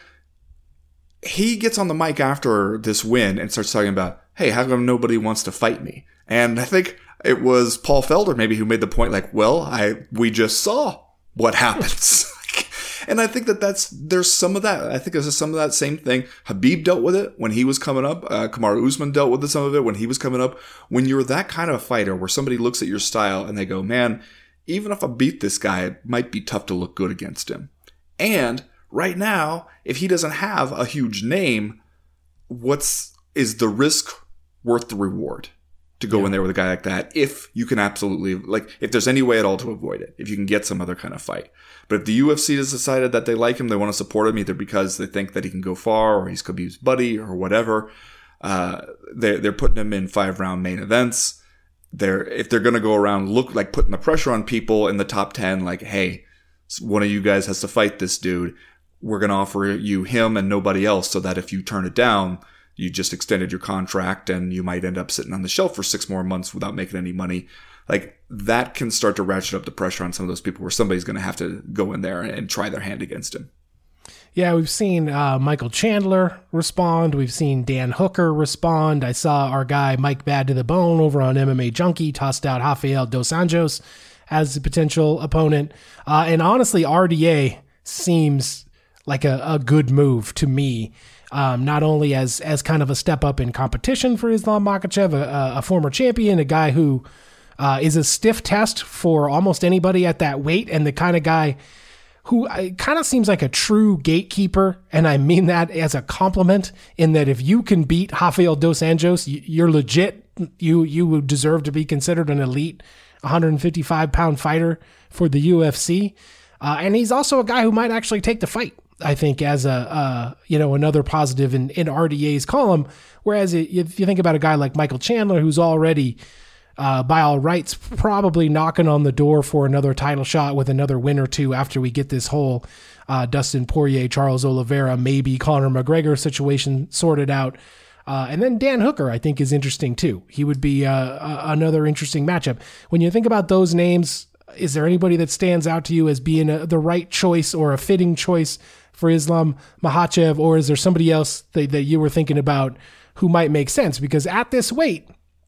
he gets on the mic after this win and starts talking about, hey, how come nobody wants to fight me? And I think it was Paul Felder maybe who made the point, like, well, I we just saw what happens. And I think that that's, there's some of that. I think there's some of that same thing. Khabib dealt with it when he was coming up. Uh, Kamaru Usman dealt with some of it when he was coming up. When you're that kind of a fighter where somebody looks at your style and they go, man, even if I beat this guy, it might be tough to look good against him. And right now, if he doesn't have a huge name, what's, is the risk worth the reward to go yeah. in there with a guy like that? If you can absolutely, like, if there's any way at all to avoid it, if you can get some other kind of fight. But if the U F C has decided that they like him, they want to support him either because they think that he can go far or he's Khabib's buddy or whatever, uh, they're, they're putting him in five round main events. They're, if they're going to go around, look like putting the pressure on people in the top ten, like, hey, one of you guys has to fight this dude. We're going to offer you him and nobody else, so that if you turn it down, you just extended your contract and you might end up sitting on the shelf for six more months without making any money. Like, that can start to ratchet up the pressure on some of those people where somebody's going to have to go in there and try their hand against him. Yeah, we've seen uh, Michael Chandler respond. We've seen Dan Hooker respond. I saw our guy Mike Bad to the Bone over on M M A Junkie tossed out Rafael Dos Anjos as a potential opponent. Uh, and honestly, R D A seems like a, a good move to me. Um, not only as as kind of a step up in competition for Islam Makhachev, a, a former champion, a guy who uh, is a stiff test for almost anybody at that weight, and the kind of guy who kind of seems like a true gatekeeper, and I mean that as a compliment, in that if you can beat Rafael Dos Anjos, you're legit. You you would deserve to be considered an elite one fifty-five pound fighter for the U F C. Uh, and he's also a guy who might actually take the fight, I think, as a, uh, you know, another positive in, in R D A's column. Whereas if you think about a guy like Michael Chandler, who's already uh, by all rights, probably knocking on the door for another title shot with another win or two after we get this whole uh, Dustin Poirier, Charles Oliveira, maybe Conor McGregor situation sorted out. Uh, and then Dan Hooker, I think, is interesting too. He would be uh, uh, another interesting matchup. When you think about those names, is there anybody that stands out to you as being a, the right choice or a fitting choice for Islam Makhachev, or is there somebody else that, that you were thinking about who might make sense? Because at this weight,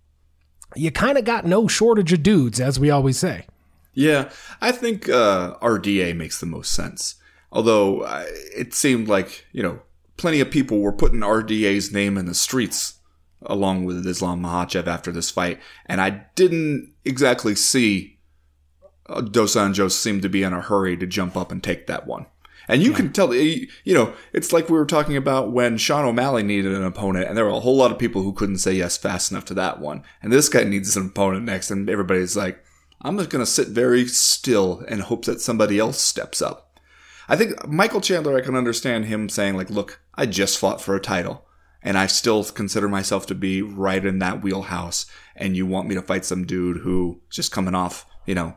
you kind of got no shortage of dudes, as we always say. Yeah, I think uh, R D A makes the most sense. Although uh, it seemed like, you know, plenty of people were putting R D A's name in the streets along with Islam Makhachev after this fight. And I didn't exactly see uh, Dos Anjos seem to be in a hurry to jump up and take that one. And you yeah. can tell, you know, it's like we were talking about when Sean O'Malley needed an opponent, and there were a whole lot of people who couldn't say yes fast enough to that one. And this guy needs an opponent next, and everybody's like, I'm just going to sit very still and hope that somebody else steps up. I think Michael Chandler, I can understand him saying, like, look, I just fought for a title, and I still consider myself to be right in that wheelhouse, and you want me to fight some dude who's just coming off, you know,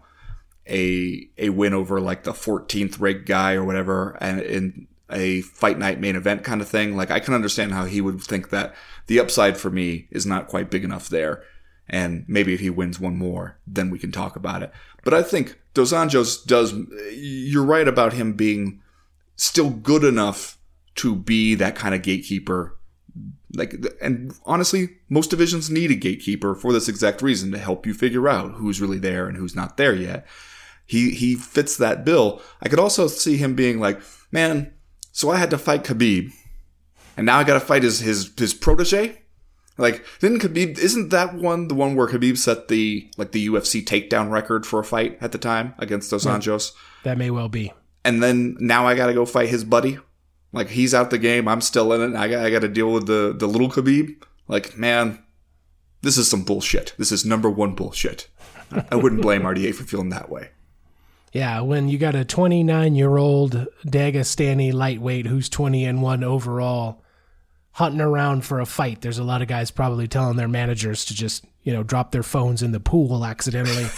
a a win over like the fourteenth ranked guy or whatever, and in a fight night main event kind of thing. Like, I can understand how he would think that the upside for me is not quite big enough there, and maybe if he wins one more, then we can talk about it. But I think Dos Anjos does, you're right about him being still good enough to be that kind of gatekeeper. Like, and honestly, most divisions need a gatekeeper for this exact reason, to help you figure out who's really there and who's not there yet. He he fits that bill. I could also see him being like, man, so I had to fight Khabib, and now I got to fight his his his protege. Like, didn't Khabib? Isn't that one the one where Khabib set the like the U F C takedown record for a fight at the time against Dos Anjos? That may well be. And then now I got to go fight his buddy. Like, he's out the game, I'm still in it. I got I got to deal with the the little Khabib. Like, man, this is some bullshit. This is number one bullshit. I wouldn't blame R D A for feeling that way. Yeah, when you got a twenty-nine-year-old Dagestani lightweight who's twenty and one overall hunting around for a fight, there's a lot of guys probably telling their managers to just, you know, drop their phones in the pool accidentally.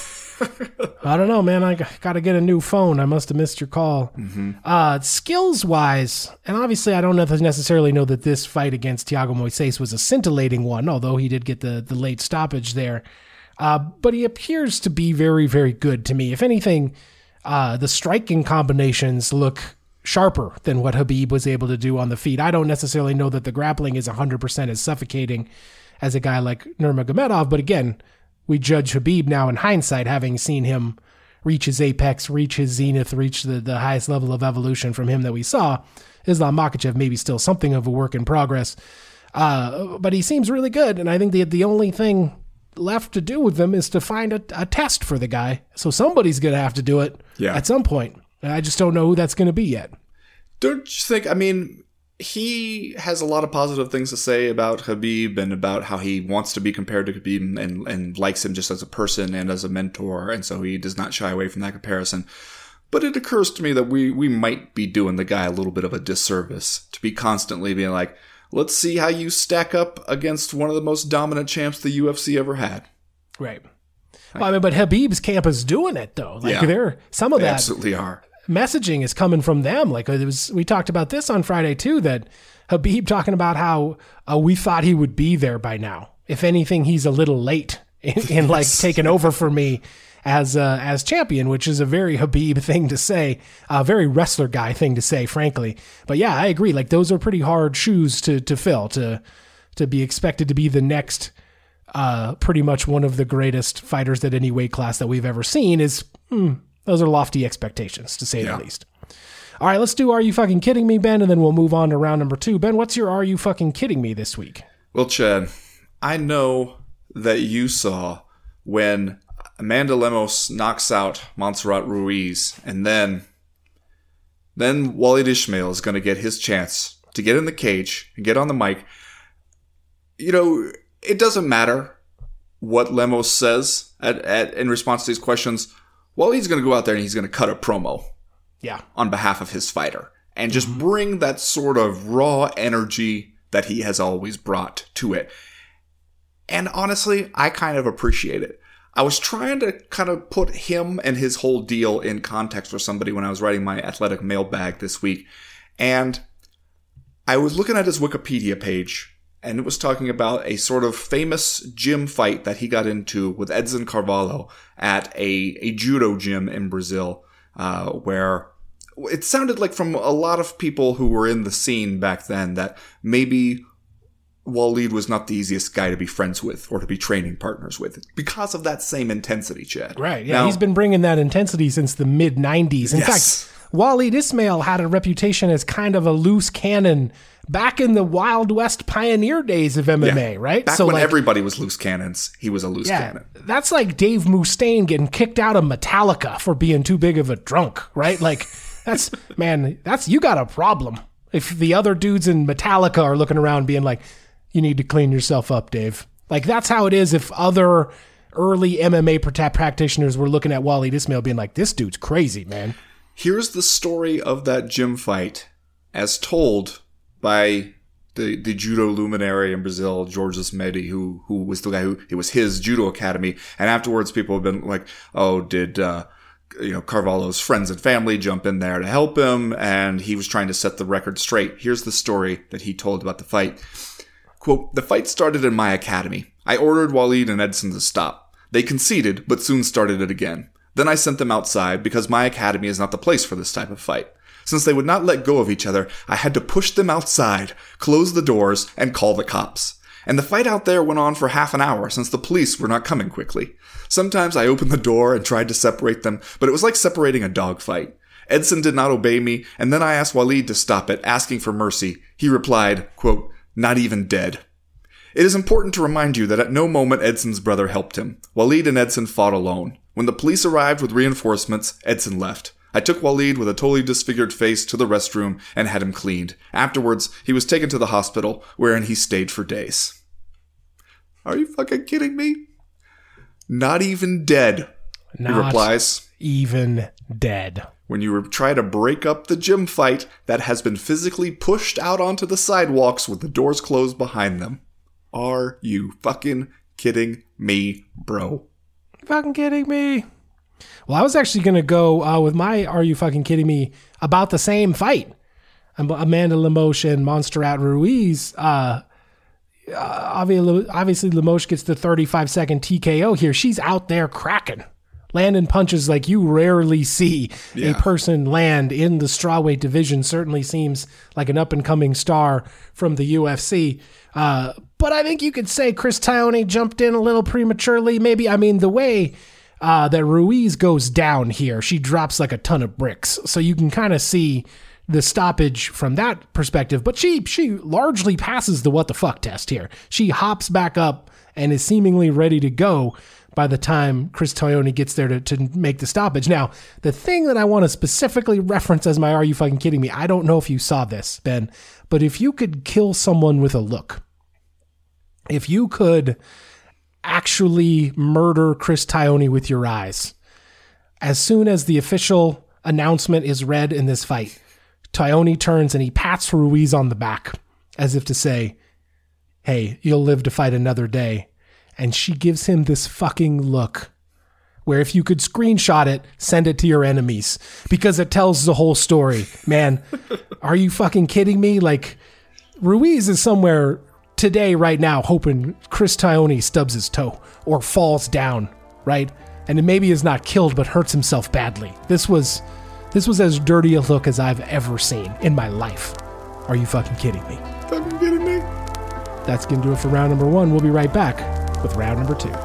I don't know, man. I got to get a new phone. I must have missed your call. Mm-hmm. Uh, skills-wise, and obviously I don't necessarily know that this fight against Thiago Moises was a scintillating one, although he did get the, the late stoppage there. Uh, but he appears to be very, very good to me. If anything, uh, the striking combinations look sharper than what Khabib was able to do on the feet. I don't necessarily know that the grappling is one hundred percent as suffocating as a guy like Nurmagomedov, but again, we judge Khabib now in hindsight, having seen him reach his apex, reach his zenith, reach the, the highest level of evolution from him that we saw. Islam Makhachev maybe still something of a work in progress, uh, but he seems really good, and I think the the only thing left to do with them is to find a, a test for the guy. So somebody's going to have to do it yeah. at some point. I just don't know who that's going to be yet. Don't you think, I mean, he has a lot of positive things to say about Khabib and about how he wants to be compared to Khabib and, and likes him just as a person and as a mentor. And so he does not shy away from that comparison. But it occurs to me that we, we might be doing the guy a little bit of a disservice to be constantly being like, let's see how you stack up against one of the most dominant champs the U F C ever had. Right. Well, I mean, but Khabib's camp is doing it, though. Like, yeah, they're some of they that absolutely are. Messaging is coming from them. Like, it was, we talked about this on Friday too, that Khabib talking about how uh, we thought he would be there by now. If anything, he's a little late in, in like taking over for me as uh, as champion, which is a very Khabib thing to say, a very wrestler guy thing to say, frankly. But yeah, I agree. Like, those are pretty hard shoes to to fill, to to be expected to be the next uh, pretty much one of the greatest fighters at any weight class that we've ever seen. Is mm, those are lofty expectations, to say yeah. the least. All right, let's do Are You Fucking Kidding Me, Ben? And then we'll move on to round number two. Ben, what's your Are You Fucking Kidding Me this week? Well, Chad, I know that you saw when Amanda Lemos knocks out Montserrat Ruiz, and then then Walid Ismail is going to get his chance to get in the cage and get on the mic. You know, it doesn't matter what Lemos says at, at in response to these questions. Well, he's going to go out there and he's going to cut a promo. Yeah. On behalf of his fighter. And just mm-hmm. bring that sort of raw energy that he has always brought to it. And honestly, I kind of appreciate it. I was trying to kind of put him and his whole deal in context for somebody when I was writing my athletic mailbag this week. And I was looking at his Wikipedia page, and it was talking about a sort of famous gym fight that he got into with Edson Carvalho at a, a judo gym in Brazil, uh, where it sounded like from a lot of people who were in the scene back then that maybe Waleed was not the easiest guy to be friends with or to be training partners with because of that same intensity, Chad. Right. Yeah. Now, he's been bringing that intensity since the mid nineties. In yes. fact, Waleed Ismail had a reputation as kind of a loose cannon back in the Wild West pioneer days of M M A, yeah. right? Back so when like, everybody was loose cannons, he was a loose yeah, cannon. That's like Dave Mustaine getting kicked out of Metallica for being too big of a drunk, right? Like, that's, man, that's, you got a problem. If the other dudes in Metallica are looking around being like, you need to clean yourself up, Dave. Like, that's how it is if other early M M A practitioners were looking at Waleed Ismail being like, this dude's crazy, man. Here's the story of that gym fight as told by the, the judo luminary in Brazil, Georges Medi, who who was the guy who, it was his judo academy. And afterwards, people have been like, oh, did, uh, you know, Carvalho's friends and family jump in there to help him? And he was trying to set the record straight. Here's the story that he told about the fight. Quote, the fight started in my academy. I ordered Waleed and Edson to stop. They conceded, but soon started it again. Then I sent them outside because my academy is not the place for this type of fight. Since they would not let go of each other, I had to push them outside, close the doors, and call the cops. And the fight out there went on for half an hour since the police were not coming quickly. Sometimes I opened the door and tried to separate them, but it was like separating a dog fight. Edson did not obey me, and then I asked Waleed to stop it, asking for mercy. He replied, quote, not even dead. It is important to remind you that at no moment Edson's brother helped him. Waleed and Edson fought alone. When the police arrived with reinforcements, Edson left. I took Waleed with a totally disfigured face to the restroom and had him cleaned. Afterwards, he was taken to the hospital, wherein he stayed for days. Are you fucking kidding me? Not even dead, Not he replies. Even dead. When you try to break up the gym fight that has been physically pushed out onto the sidewalks with the doors closed behind them. Are you fucking kidding me, bro? Fucking kidding me? Well, I was actually going to go uh, with my Are You Fucking Kidding Me about the same fight. Amanda Lemos and Montserrat Ruiz. Uh, obviously, Lemos gets the thirty-five second T K O here. She's out there cracking. Landing punches like you rarely see yeah. a person land in the strawweight division. Certainly seems like an up-and-coming star from the U F C. Uh, but I think you could say Chris Taone jumped in a little prematurely. Maybe, I mean, the way uh, that Ruiz goes down here, she drops like a ton of bricks. So you can kind of see the stoppage from that perspective. But she she largely passes the what the fuck test here. She hops back up and is seemingly ready to go by the time Chris Taone gets there to, to make the stoppage. Now, the thing that I want to specifically reference as my Are You Fucking Kidding Me? I don't know if you saw this, Ben, but if you could kill someone with a look, if you could actually murder Chris Taone with your eyes, as soon as the official announcement is read in this fight, Taone turns and he pats Ruiz on the back as if to say, hey, you'll live to fight another day. And she gives him this fucking look where if you could screenshot it, send it to your enemies because it tells the whole story. Man, are you fucking kidding me? Like, Ruiz is somewhere today, right now, hoping Chris Taone stubs his toe or falls down, right? And maybe is not killed, but hurts himself badly. This was, this was as dirty a look as I've ever seen in my life. Are you fucking kidding me? Fucking kidding me? That's going to do it for round number one. We'll be right back with round number two.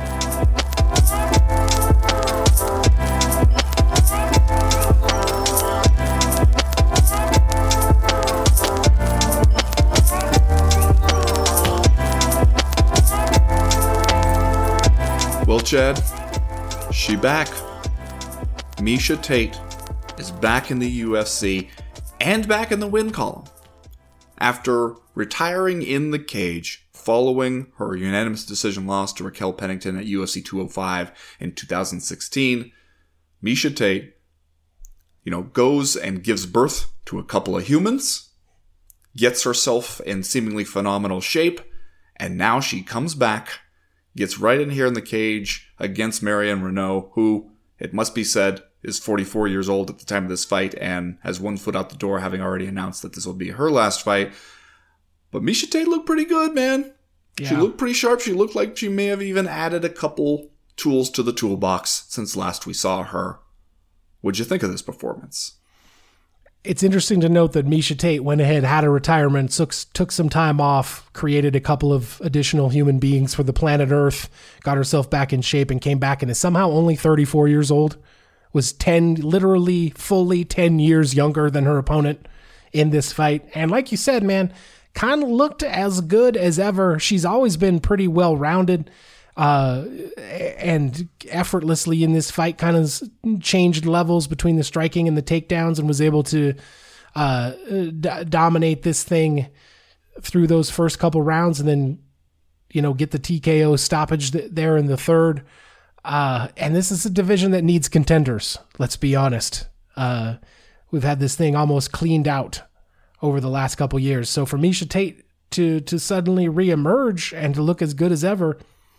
Well, Chad, she back. Miesha Tate is back in the U F C and back in the win column. After retiring in the cage following her unanimous decision loss to Raquel Pennington at U F C two oh five in two thousand sixteen, Miesha Tate, you know, goes and gives birth to a couple of humans, gets herself in seemingly phenomenal shape, And now she comes back, gets right in here in the cage against Marion Reneau, who, it must be said, is forty-four years old at the time of this fight and has one foot out the door, having already announced that this will be her last fight. But Miesha Tate looked pretty good, man. Yeah. She looked pretty sharp. She looked like she may have even added a couple tools to the toolbox since last we saw her. What'd you think of this performance? It's interesting to note that Miesha Tate went ahead, had a retirement, took, took some time off, created a couple of additional human beings for the planet Earth, got herself back in shape, and came back and is somehow only thirty-four years old. Was ten, literally fully ten years younger than her opponent in this fight. And like you said, man, kind of looked as good as ever. She's always been pretty well-rounded uh, and effortlessly in this fight kind of changed levels between the striking and the takedowns and was able to uh, d- dominate this thing through those first couple rounds and then, you know, get the T K O stoppage th- there in the third. Uh, and this is a division that needs contenders. Let's be honest. Uh, we've had this thing almost cleaned out over the last couple years. So for Miesha Tate to, to suddenly reemerge and to look as good as ever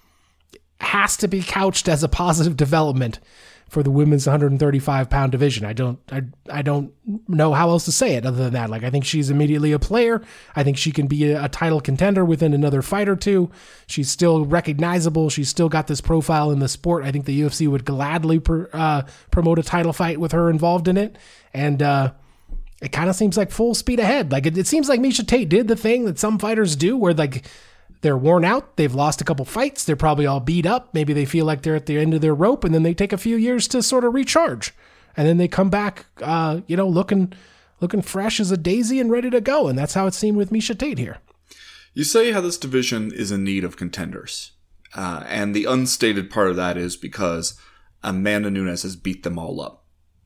has to be couched as a positive development for the women's one thirty-five pound division. I don't, I, I don't know how else to say it other than that. Like, I think she's immediately a player. I think she can be a, a title contender within another fight or two. She's still recognizable. She's still got this profile in the sport. I think the U F C would gladly pr- uh, promote a title fight with her involved in it. And, uh, it kind of seems like full speed ahead. Like, it, it seems like Miesha Tate did the thing that some fighters do where, like, they're worn out. They've lost a couple fights. They're probably all beat up. Maybe they feel like they're at the end of their rope, and then they take a few years to sort of recharge. And then they come back, uh, you know, looking looking fresh as a daisy and ready to go. And that's how it seemed with Miesha Tate here. You say how this division is in need of contenders. Uh, and the unstated part of that is because Amanda Nunes has beat them all up.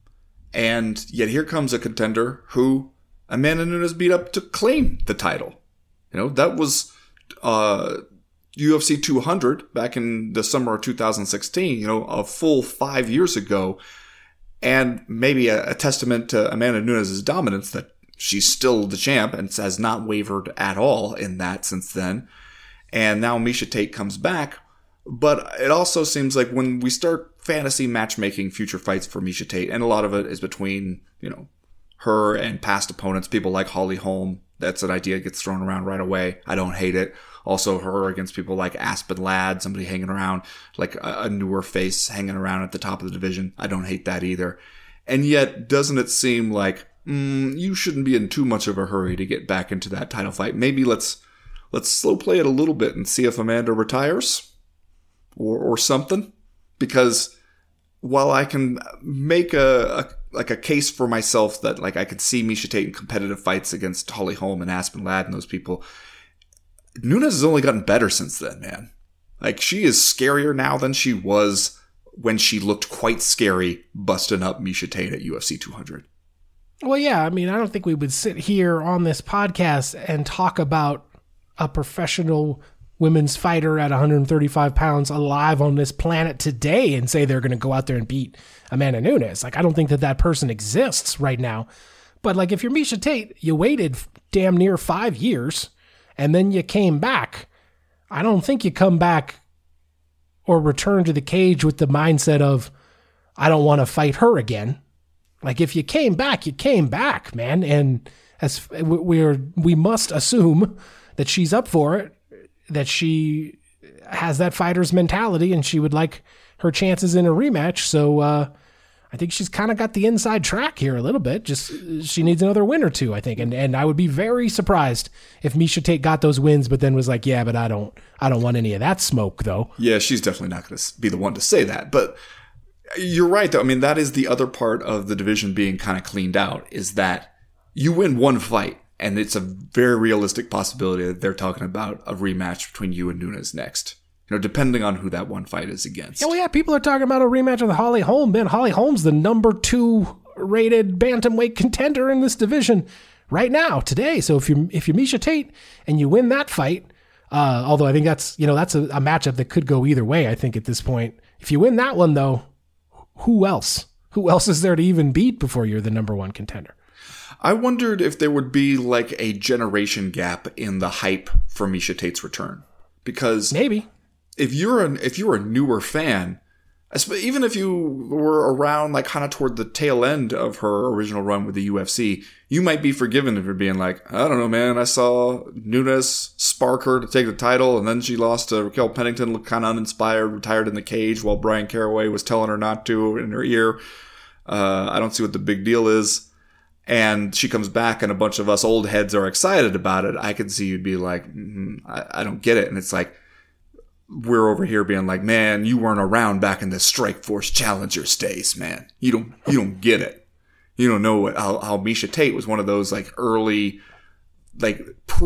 And yet here comes a contender who Amanda Nunes beat up to claim the title. You know, that was uh, U F C two hundred back in the summer of two thousand sixteen, you know, a full five years ago. And maybe a, a testament to Amanda Nunes' dominance that she's still the champ and has not wavered at all in that since then. And now Miesha Tate comes back. But it also seems like when we start fantasy matchmaking future fights for Miesha Tate, and a lot of it is between, you know, her and past opponents, people like Holly Holm. That's an idea that gets thrown around right away. I don't hate it. Also her against people like Aspen Ladd, somebody hanging around, like a, a newer face hanging around at the top of the division. I don't hate that either. And yet, doesn't it seem like mm, you shouldn't be in too much of a hurry to get back into that title fight? Maybe let's let's slow play it a little bit and see if Amanda retires or or something. Because while I can make a, a like a case for myself that like I could see Miesha Tate in competitive fights against Holly Holm and Aspen Ladd and those people, Nunes has only gotten better since then, man. Like, she is scarier now than she was when she looked quite scary busting up Miesha Tate at U F C two hundred. Well, yeah, I mean, I don't think we would sit here on this podcast and talk about a professional women's fighter at one thirty-five pounds alive on this planet today and say they're going to go out there and beat Amanda Nunes. Like, I don't think that that person exists right now. But, like, if you're Miesha Tate, you waited damn near five years and then you came back. I don't think you come back or return to the cage with the mindset of, I don't want to fight her again. Like, if you came back, you came back, man. And as we're, we must assume that she's up for it, that she has that fighter's mentality and she would like her chances in a rematch. So uh, I think she's kind of got the inside track here a little bit. Just she needs another win or two, I think. And and I would be very surprised if Miesha Tate got those wins, but then was like, yeah, but I don't, I don't want any of that smoke though. Yeah, she's definitely not going to be the one to say that. But you're right, though. I mean, that is the other part of the division being kind of cleaned out, is that you win one fight. And it's a very realistic possibility that they're talking about a rematch between you and Nunes next. You know, depending on who that one fight is against. Oh, yeah, people are talking about a rematch with Holly Holm. Man, Holly Holm's the number two rated bantamweight contender in this division right now, today. So if you're, if you're Miesha Tate and you win that fight, uh, although I think that's, you know, that's a, a matchup that could go either way, I think, at this point. If you win that one, though, who else? Who else is there to even beat before you're the number one contender? I wondered if there would be like a generation gap in the hype for Miesha Tate's return. because maybe if you're an if you're a newer fan, even if you were around like kind of toward the tail end of her original run with the U F C, you might be forgiven for being like, I don't know, man, I saw Nunes spark her to take the title, and then she lost to Raquel Pennington, looked kind of uninspired, retired in the cage while Brian Caraway was telling her not to in her ear. Uh, I don't see what the big deal is. And she comes back and a bunch of us old heads are excited about it. I can see you'd be like, mm, I, I don't get it. And it's like, we're over here being like, man, you weren't around back in the Strikeforce Challengers days, man. You don't, you don't get it. You don't know what, how, how Miesha Tate was one of those like early, like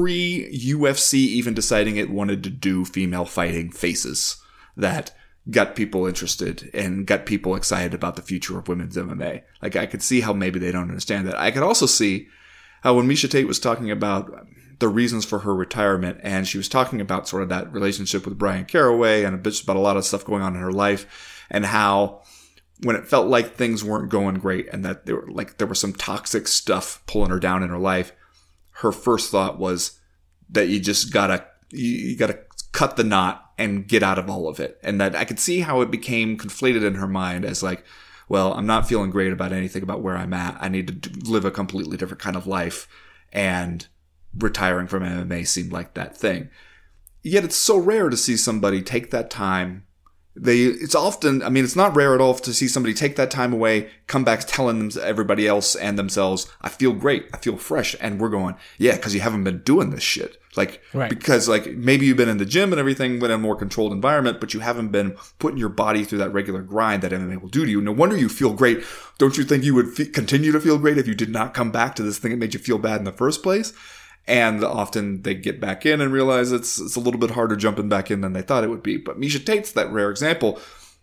pre-U F C even deciding it wanted to do female fighting faces that got people interested and got people excited about the future of women's M M A. Like, I could see how maybe they don't understand that. I could also see how when Miesha Tate was talking about the reasons for her retirement, and she was talking about sort of that relationship with Brian Caraway and a bit about a lot of stuff going on in her life, and how when it felt like things weren't going great and that there were like there was some toxic stuff pulling her down in her life, her first thought was that you just gotta you, you gotta cut the knot and get out of all of it. And that I could see how it became conflated in her mind as like, well, I'm not feeling great about anything about where I'm at. I need to do, live a completely different kind of life. And retiring from M M A seemed like that thing. Yet it's so rare to see somebody take that time. They, it's often, I mean, it's not rare at all to see somebody take that time away, come back telling them, everybody else and themselves, I feel great, I feel fresh. And we're going, yeah, because you haven't been doing this shit. Like, right. Because like maybe you've been in the gym and everything, but in a more controlled environment, but you haven't been putting your body through that regular grind that M M A will do to you. No wonder you feel great. Don't you think you would f- continue to feel great if you did not come back to this thing that made you feel bad in the first place? And often they get back in and realize it's it's a little bit harder jumping back in than they thought it would be. But Miesha Tate's that rare example.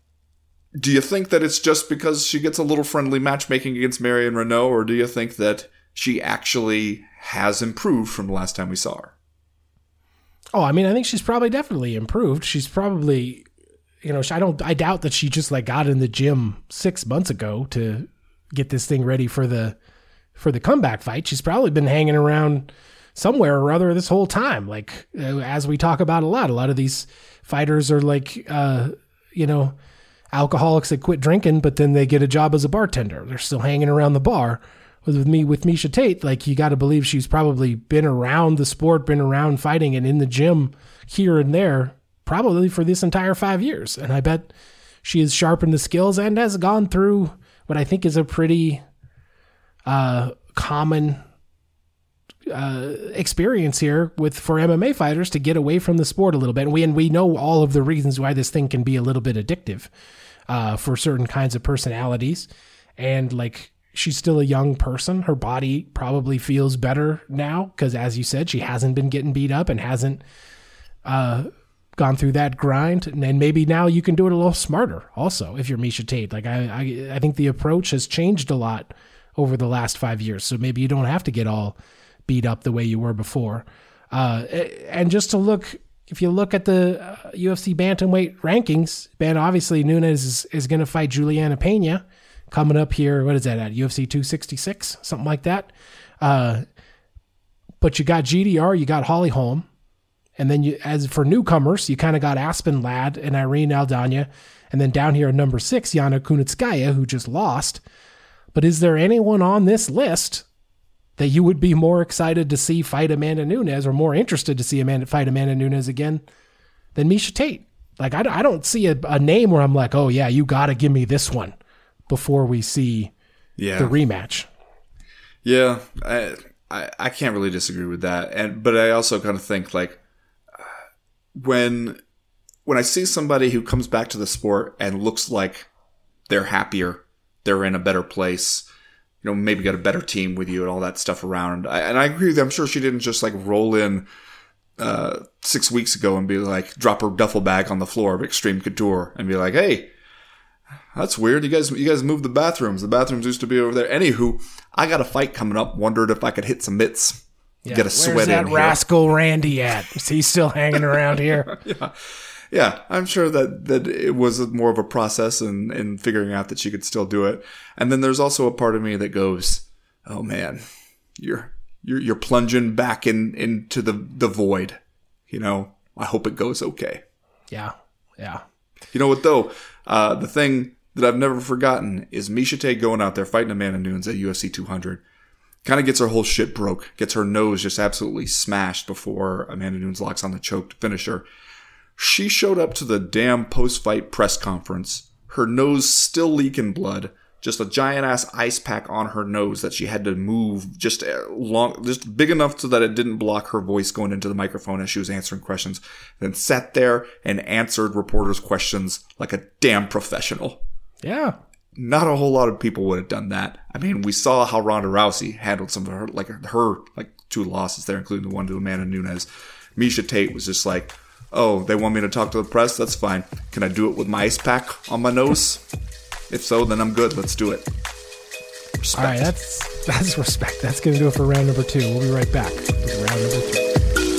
Do you think that it's just because she gets a little friendly matchmaking against Marion Reneau, or do you think that she actually has improved from the last time we saw her? Oh, I mean, I think she's probably definitely improved. She's probably, you know, I don't, I doubt that she just like got in the gym six months ago to get this thing ready for the, for the comeback fight. She's probably been hanging around somewhere or other this whole time. Like, uh, as we talk about a lot, a lot of these fighters are like, uh, you know, alcoholics that quit drinking, but then they get a job as a bartender. They're still hanging around the bar. With me, with Miesha Tate, like, you got to believe she's probably been around the sport, been around fighting and in the gym here and there, probably for this entire five years. And I bet she has sharpened the skills and has gone through what I think is a pretty uh, common uh, experience here with for M M A fighters to get away from the sport a little bit. And we, and we know all of the reasons why this thing can be a little bit addictive uh, for certain kinds of personalities. And like, she's still a young person. Her body probably feels better now because, as you said, she hasn't been getting beat up and hasn't uh, gone through that grind. And then maybe now you can do it a little smarter also if you're Miesha Tate. Like, I, I, I think the approach has changed a lot over the last five years. So maybe you don't have to get all beat up the way you were before. Uh, and just to look, if you look at the uh, U F C bantamweight rankings, Ben, obviously Nunes is, is going to fight Juliana Pena coming up here. What is that at? U F C two sixty-six, something like that. Uh, but you got G D R, you got Holly Holm. And then you, as for newcomers, you kind of got Aspen Ladd and Irene Aldana. And then down here at number six, Yana Kunitskaya, who just lost. But is there anyone on this list that you would be more excited to see fight Amanda Nunes, or more interested to see Amanda fight Amanda Nunes again than Miesha Tate? Like, I, I don't see a, a name where I'm like, oh yeah, you got to give me this one before we see yeah. the rematch. Yeah, I, I I can't really disagree with that. And but I also kind of think like when when I see somebody who comes back to the sport and looks like they're happier, they're in a better place, you know, maybe got a better team with you and all that stuff around. I, and I agree with you. I'm sure she didn't just like roll in uh, six weeks ago and be like, drop her duffel bag on the floor of Extreme Couture and be like, hey, that's weird. You guys, you guys moved the bathrooms. The bathrooms used to be over there. Anywho, I got a fight coming up. Wondered if I could hit some mitts. Yeah. Get a sweat Where's that in rascal Randy at? Is he still hanging around here? yeah. Yeah, I'm sure that, that it was more of a process in, in figuring out that she could still do it. And then there's also a part of me that goes, oh man, you're you're you're plunging back in into the, the void. You know, I hope it goes okay. Yeah, yeah. You know what, though? Uh, the thing that I've never forgotten is Miesha Tate going out there fighting Amanda Nunes at U F C two hundred. Kind of gets her whole shit broke. Gets her nose just absolutely smashed before Amanda Nunes locks on the choke to finish her. She showed up to the damn post-fight press conference. Her nose still leaking blood. Just a giant-ass ice pack on her nose that she had to move just long, just big enough so that it didn't block her voice going into the microphone as she was answering questions. Then sat there and answered reporters' questions like a damn professional. Yeah. Not a whole lot of people would have done that. I mean, we saw how Ronda Rousey handled some of her, like her, like two losses there, including the one to Amanda Nunes. Miesha Tate was just like, oh, they want me to talk to the press? That's fine. Can I do it with my ice pack on my nose? If so, then I'm good. Let's do it. Respect. All right, that's that's respect. That's going to do it for round number two. We'll be right back with round number three.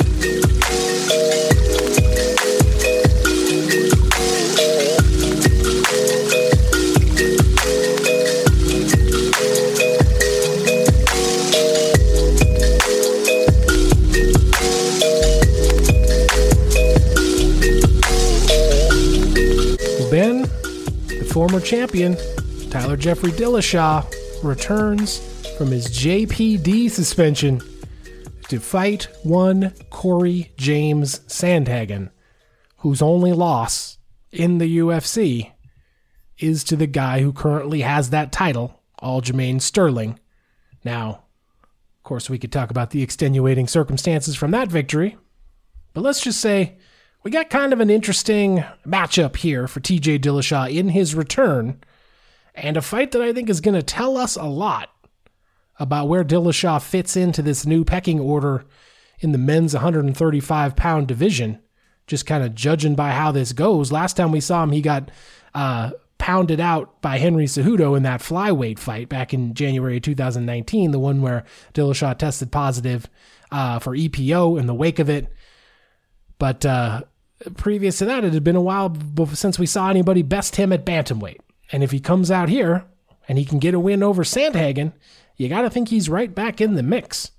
Well, Ben, the former champion, Tyler Jeffrey Dillashaw, returns from his J P D suspension to fight one Corey James Sandhagen, whose only loss in the U F C is to the guy who currently has that title, Aljamain Sterling. Now, of course, we could talk about the extenuating circumstances from that victory, but let's just say we got kind of an interesting matchup here for T J Dillashaw in his return, and a fight that I think is going to tell us a lot about where Dillashaw fits into this new pecking order in the men's one thirty-five pound division, just kind of judging by how this goes. Last time we saw him, he got uh, pounded out by Henry Cejudo in that flyweight fight back in January two thousand nineteen, the one where Dillashaw tested positive uh, for E P O in the wake of it. But uh, previous to that, it had been a while since we saw anybody best him at bantamweight. And if he comes out here and he can get a win over Sandhagen, you got to think he's right back in the mix.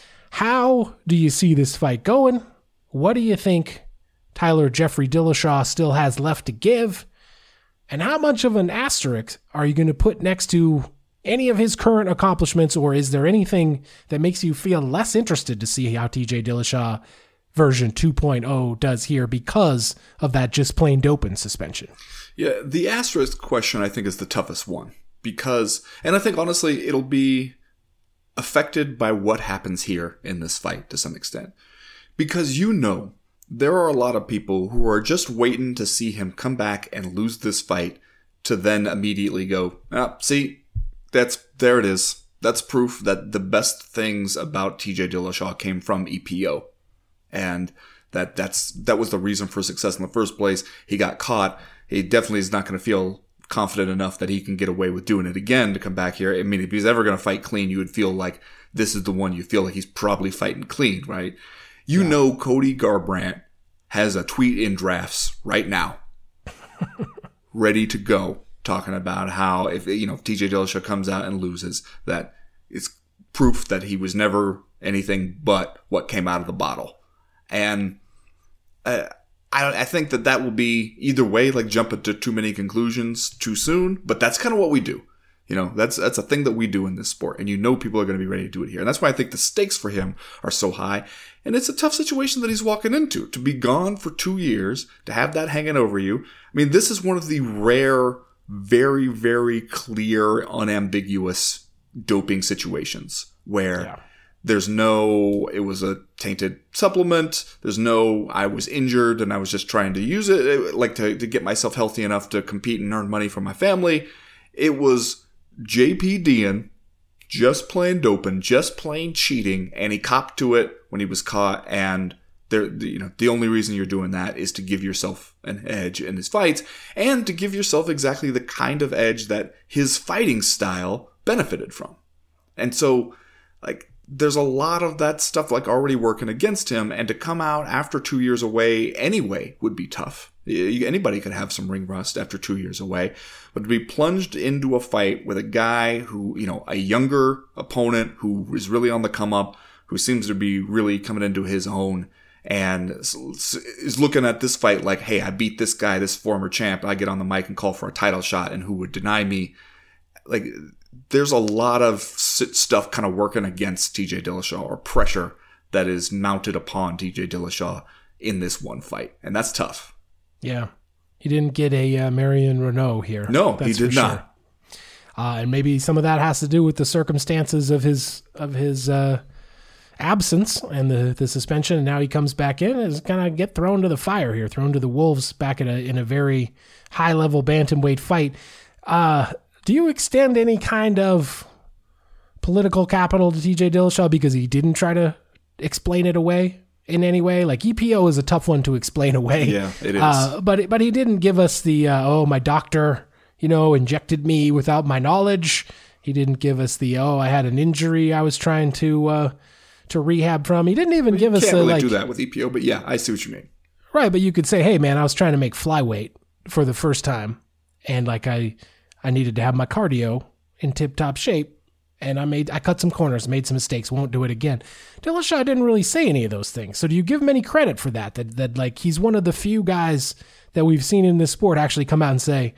How do you see this fight going? What do you think Tyler Jeffrey Dillashaw still has left to give? And how much of an asterisk are you going to put next to any of his current accomplishments, or is there anything that makes you feel less interested to see how T J Dillashaw version two point oh does here because of that just plain doping suspension? Yeah, the asterisk question I think is the toughest one because, and I think honestly it'll be affected by what happens here in this fight to some extent. Because you know, there are a lot of people who are just waiting to see him come back and lose this fight to then immediately go, ah, see, that's, there it is. That's proof that the best things about T J Dillashaw came from E P O. And that that's that was the reason for success in the first place. He got caught. He definitely is not going to feel confident enough that he can get away with doing it again to come back here. I mean, if he's ever going to fight clean, you would feel like this is the one you feel like he's probably fighting clean, right? You yeah. know Cody Garbrandt has a tweet in drafts right now, ready to go, talking about how if, you know, if T J Dillashaw comes out and loses, that it's proof that he was never anything but what came out of the bottle. And uh, I, I think that that will be either way, like jump into too many conclusions too soon. But that's kind of what we do. You know, that's that's a thing that we do in this sport. And you know people are going to be ready to do it here. And that's why I think the stakes for him are so high. And it's a tough situation that he's walking into. To be gone for two years, to have that hanging over you. I mean, this is one of the rare, very, very clear, unambiguous doping situations where... Yeah. There's no, it was a tainted supplement. There's no, I was injured and I was just trying to use it, like to, to get myself healthy enough to compete and earn money for my family. It was J P D'ing, just plain doping, just plain cheating, and he copped to it when he was caught. And there, you know, the only reason you're doing that is to give yourself an edge in his fights and to give yourself exactly the kind of edge that his fighting style benefited from. And so, like, there's a lot of that stuff like already working against him, and to come out after two years away anyway would be tough. Anybody could have some ring rust after two years away, but to be plunged into a fight with a guy who, you know, a younger opponent who is really on the come up, who seems to be really coming into his own, and is looking at this fight like, hey, I beat this guy, this former champ. I get on the mic and call for a title shot, and who would deny me? Like, there's a lot of stuff kind of working against T J Dillashaw, or pressure that is mounted upon T J Dillashaw in this one fight. And that's tough. Yeah. He didn't get a uh, Marion Renault here. No, he did not. Sure. Uh, and maybe some of that has to do with the circumstances of his of his uh, absence and the, the suspension. And now he comes back in and is going to get thrown to the fire here, thrown to the wolves back in a, in a very high-level bantamweight fight. Uh, do you extend any kind of political capital to T J Dillashaw because he didn't try to explain it away in any way? Like, E P O is a tough one to explain away. Yeah, it is. Uh, but, but he didn't give us the, uh, oh, my doctor, you know, injected me without my knowledge. He didn't give us the, oh, I had an injury I was trying to uh, to rehab from. He didn't even well, give us can't a, really like, do that with E P O, but yeah, I see what you mean. Right, but you could say, hey, man, I was trying to make flyweight for the first time, and like I, I needed to have my cardio in tip-top shape, and I made I cut some corners, made some mistakes, won't do it again. Dillashaw didn't really say any of those things. So do you give him any credit for that? That that like he's one of the few guys that we've seen in this sport actually come out and say,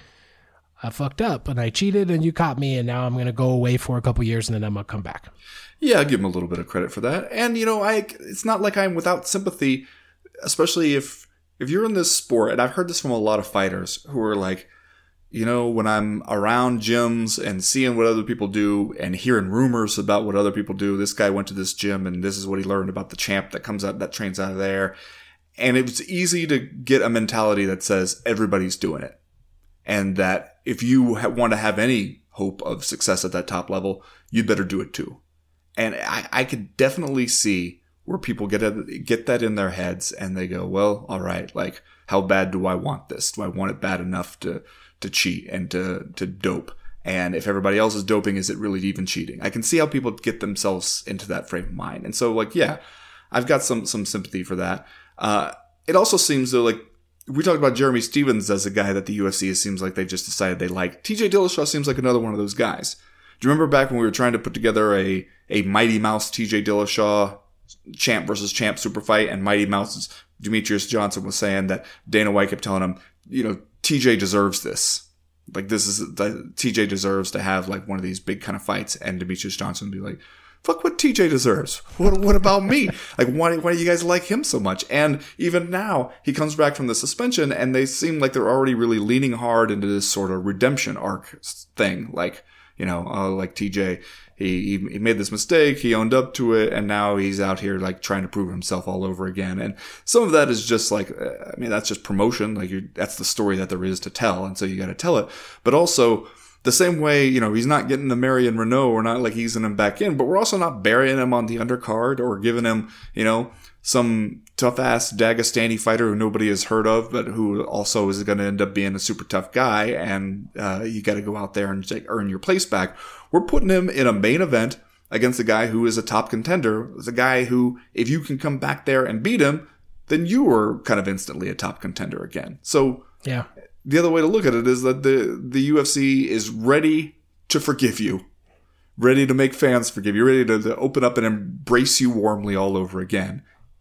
I fucked up and I cheated and you caught me, and now I'm going to go away for a couple years and then I'm going to come back. Yeah, I'll give him a little bit of credit for that. And, you know, I it's not like I'm without sympathy, especially if if you're in this sport, and I've heard this from a lot of fighters who are like, you know, when I'm around gyms and seeing what other people do and hearing rumors about what other people do, this guy went to this gym and this is what he learned about the champ that comes out, that trains out of there. And it's easy to get a mentality that says everybody's doing it. And that if you ha- want to have any hope of success at that top level, you'd better do it too. And I, I could definitely see where people get a, get that in their heads and they go, well, all right, like, how bad do I want this? Do I want it bad enough to to cheat and to, to dope? And if everybody else is doping, is it really even cheating? I can see how people get themselves into that frame of mind. And so, like, yeah, I've got some, some sympathy for that. Uh, it also seems though, like, we talked about Jeremy Stevens as a guy that the U F C seems like they just decided they like. T J Dillashaw seems like another one of those guys. Do you remember back when we were trying to put together a, a Mighty Mouse T J Dillashaw champ versus champ super fight, and Mighty Mouse's Demetrius Johnson was saying that Dana White kept telling him, you know, T J deserves this. Like, this is, T J deserves to have, like, one of these big kind of fights. And Demetrius Johnson would be like, fuck what T J deserves. What what about me? Like, why, why do you guys like him so much? And even now, he comes back from the suspension, and they seem like they're already really leaning hard into this sort of redemption arc thing. Like, you know, uh, like T J, he, he made this mistake, he owned up to it, and now he's out here, like, trying to prove himself all over again. And some of that is just like, I mean, that's just promotion. Like, you're, that's the story that there is to tell, and so you got to tell it. But also, the same way, you know, he's not getting the Marion Renault, we're not, like, easing him back in, but we're also not burying him on the undercard or giving him, you know, some tough-ass Dagestani fighter who nobody has heard of, but who also is going to end up being a super tough guy, and uh, you got to go out there and like, earn your place back. We're putting him in a main event against a guy who is a top contender. It's a guy who, if you can come back there and beat him, then you are kind of instantly a top contender again. So yeah, the other way to look at it is that the, the U F C is ready to forgive you, ready to make fans forgive you, ready to, to open up and embrace you warmly all over again.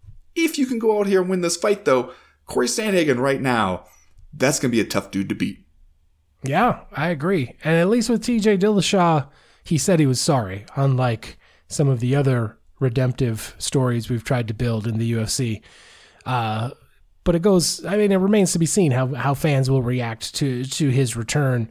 If you can go out here and win this fight, though, Corey Sandhagen right now, that's going to be a tough dude to beat. Yeah, I agree. And at least with T J Dillashaw, he said he was sorry, unlike some of the other redemptive stories we've tried to build in the U F C. Uh, but it goes, I mean, it remains to be seen how, how fans will react to, to his return.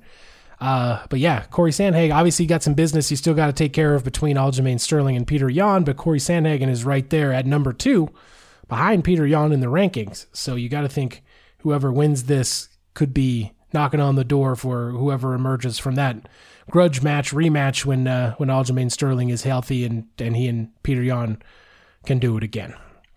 Uh, but yeah, Corey Sandhagen, obviously got some business he's still got to take care of between Aljamain Sterling and Peter Yan, but Corey Sandhagen is right there at number two behind Peter Yan in the rankings. So you got to think whoever wins this could be knocking on the door for whoever emerges from that grudge match, rematch when uh, when Aljamain Sterling is healthy and, and he and Peter Yan can do it again.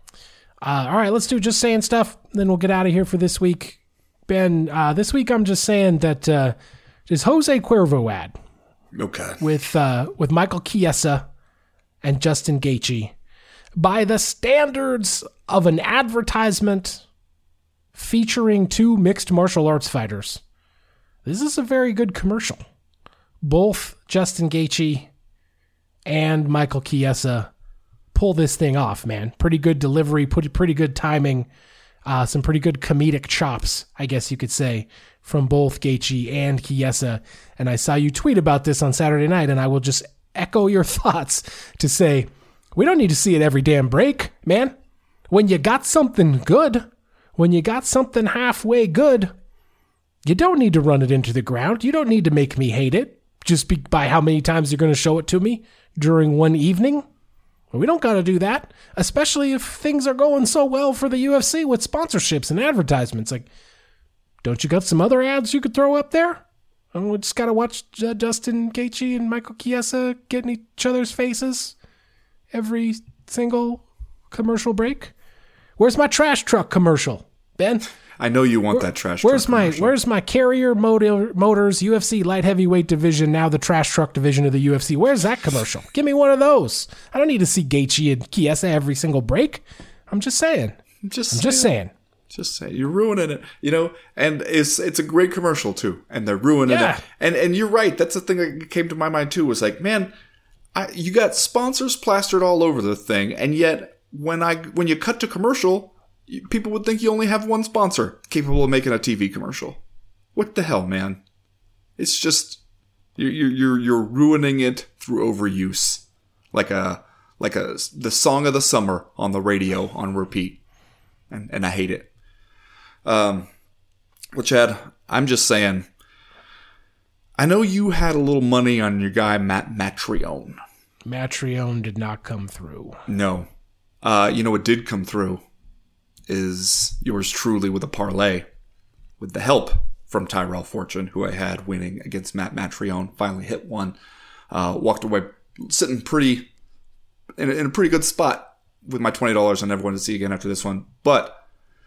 Uh, all right, let's do Just Saying Stuff, then we'll get out of here for this week. Ben, uh, this week I'm just saying that uh, this Jose Cuervo ad okay. with, uh, with Michael Chiesa and Justin Gaethje, by the standards of an advertisement featuring two mixed martial arts fighters, this is a very good commercial. Both Justin Gaethje and Michael Chiesa pull this thing off, man. Pretty good delivery, pretty, pretty good timing, uh, some pretty good comedic chops, I guess you could say, from both Gaethje and Chiesa. And I saw you tweet about this on Saturday night, and I will just echo your thoughts to say, we don't need to see it every damn break, man. When you got something good, when you got something halfway good, you don't need to run it into the ground. You don't need to make me hate it just be, by how many times you're going to show it to me during one evening. We don't got to do that, especially if things are going so well for the U F C with sponsorships and advertisements. Like, don't you got some other ads you could throw up there? And we just got to watch uh, Justin Gaethje and Michael Chiesa get in each other's faces every single commercial break. Where's my trash truck commercial, Ben? I know you want Where, that trash where's truck my commercial. Where's my Carrier Motor, Motors U F C light heavyweight division, now the trash truck division of the U F C? Where's that commercial? Give me one of those. I don't need to see Gaethje and Chiesa every single break. I'm just saying. I'm just I'm saying. just saying. Just saying. You're ruining it, you know? And it's it's a great commercial, too. And they're ruining Yeah. it. And and you're right. That's the thing that came to my mind, too, was like, man, I, you got sponsors plastered all over the thing, and yet when I when you cut to commercial, people would think you only have one sponsor capable of making a T V commercial. What the hell, man? It's just you're you're you're ruining it through overuse, like a like a the song of the summer on the radio on repeat, and and I hate it. Um, well, Chad, I'm just saying. I know you had a little money on your guy Matt Matrione. Matrione did not come through. No, uh, you know what did come through is yours truly with a parlay, with the help from Tyrell Fortune, who I had winning against Matt Matrione. Finally hit one. Uh, walked away sitting pretty in a, in a pretty good spot with my twenty dollars. I never wanted to see again after this one. But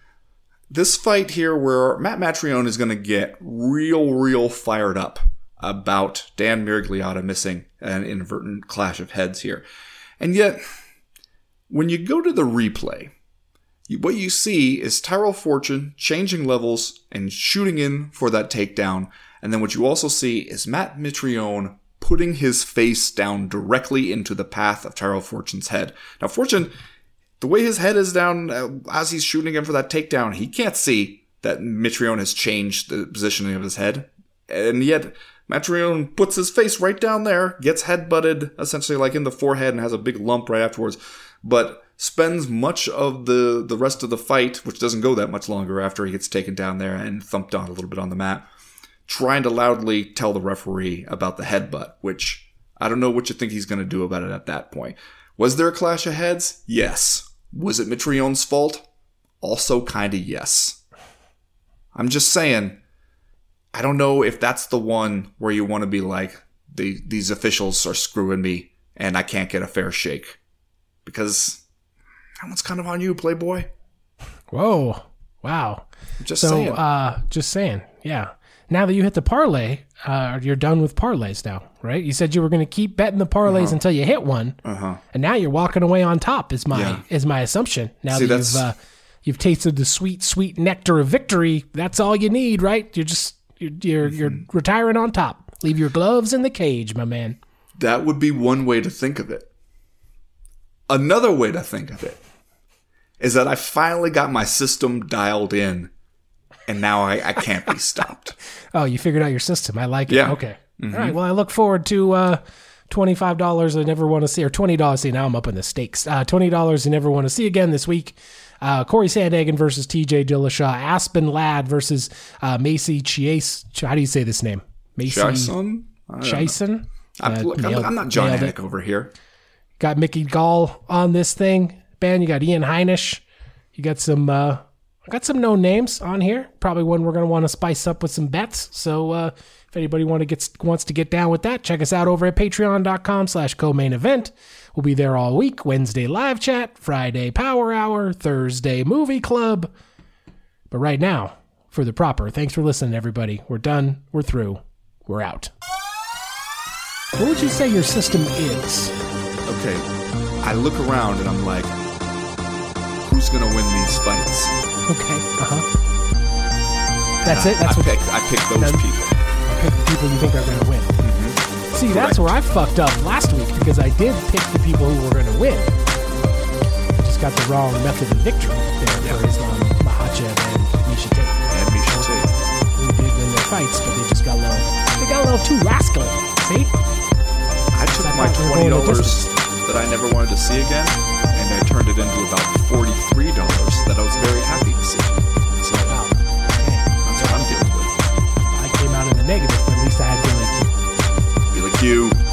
this fight here where Matt Matrione is going to get real, real fired up about Dan Miragliotta missing an inadvertent clash of heads here. And yet, when you go to the replay, what you see is Tyrell Fortune changing levels and shooting in for that takedown. And then what you also see is Matt Mitrione putting his face down directly into the path of Tyrell Fortune's head. Now, Fortune, the way his head is down uh, as he's shooting in for that takedown, he can't see that Mitrione has changed the positioning of his head. And yet, Mitrione puts his face right down there, gets head-butted essentially like in the forehead and has a big lump right afterwards. But spends much of the, the rest of the fight, which doesn't go that much longer after he gets taken down there and thumped on a little bit on the mat, trying to loudly tell the referee about the headbutt, which I don't know what you think he's going to do about it at that point. Was there a clash of heads? Yes. Was it Mitrione's fault? Also kind of yes. I'm just saying, I don't know if that's the one where you want to be like, the, these officials are screwing me and I can't get a fair shake. Because that one's kind of on you, Playboy. Whoa. Wow. Just so, saying. Uh, just saying. Yeah. Now that you hit the parlay, uh, you're done with parlays now, right? You said you were going to keep betting the parlays uh-huh. until you hit one, uh-huh. and now you're walking away on top. Is my yeah. is my assumption. Now See, that that's... you've uh, you've tasted the sweet, sweet nectar of victory, that's all you need, right? You're just you're you're, mm-hmm. you're retiring on top. Leave your gloves in the cage, my man. That would be one way to think of it. Another way to think of it is that I finally got my system dialed in, and now I, I can't be stopped. Oh, you figured out your system. I like it. Yeah. Okay. Mm-hmm. All right. Well, I look forward to uh, twenty-five dollars I never want to see, or twenty dollars. See, now I'm up in the stakes. Uh, twenty dollars you never want to see again this week. Uh, Corey Sandhagen versus T J Dillashaw. Aspen Ladd versus uh, Macy Chiase. How do you say this name? Macy Chison? Chison? I'm, Uh, look, I'm, nailed- I'm not John nailed it. Anik over here. Got Mickey Gall on this thing. Ben, you got Ian Heinisch. You got some uh, got some known names on here. Probably one we're going to want to spice up with some bets. So uh, if anybody want to get wants to get down with that, check us out over at patreon.com slash co-main event. We'll be there all week. Wednesday live chat, Friday power hour, Thursday movie club. But right now, for the proper, thanks for listening, everybody. We're done. We're through. We're out. What would you say your system is? Okay, I look around and I'm like, who's going to win these fights? Okay, uh-huh. That's And it? I, That's I what pick, I pick those Then- people. pick the people you think are going to win. Mm-hmm. See, that's where I fucked up last week because I did pick the people who were going to win. just got the wrong method of victory there Yeah. for Islam Makhachev and Misha Tate. And Misha Tate. Who did win their fights, but they just got a little, they got a little too rascally. See? I took I my thought we were twenty going the dollars distance. that I never wanted to see again, and I turned it into about forty-three dollars that I was very happy to see. So Wow. Okay. that's what I'm dealing with. I came out in the negative, but at least I had Billy Q. Be like you.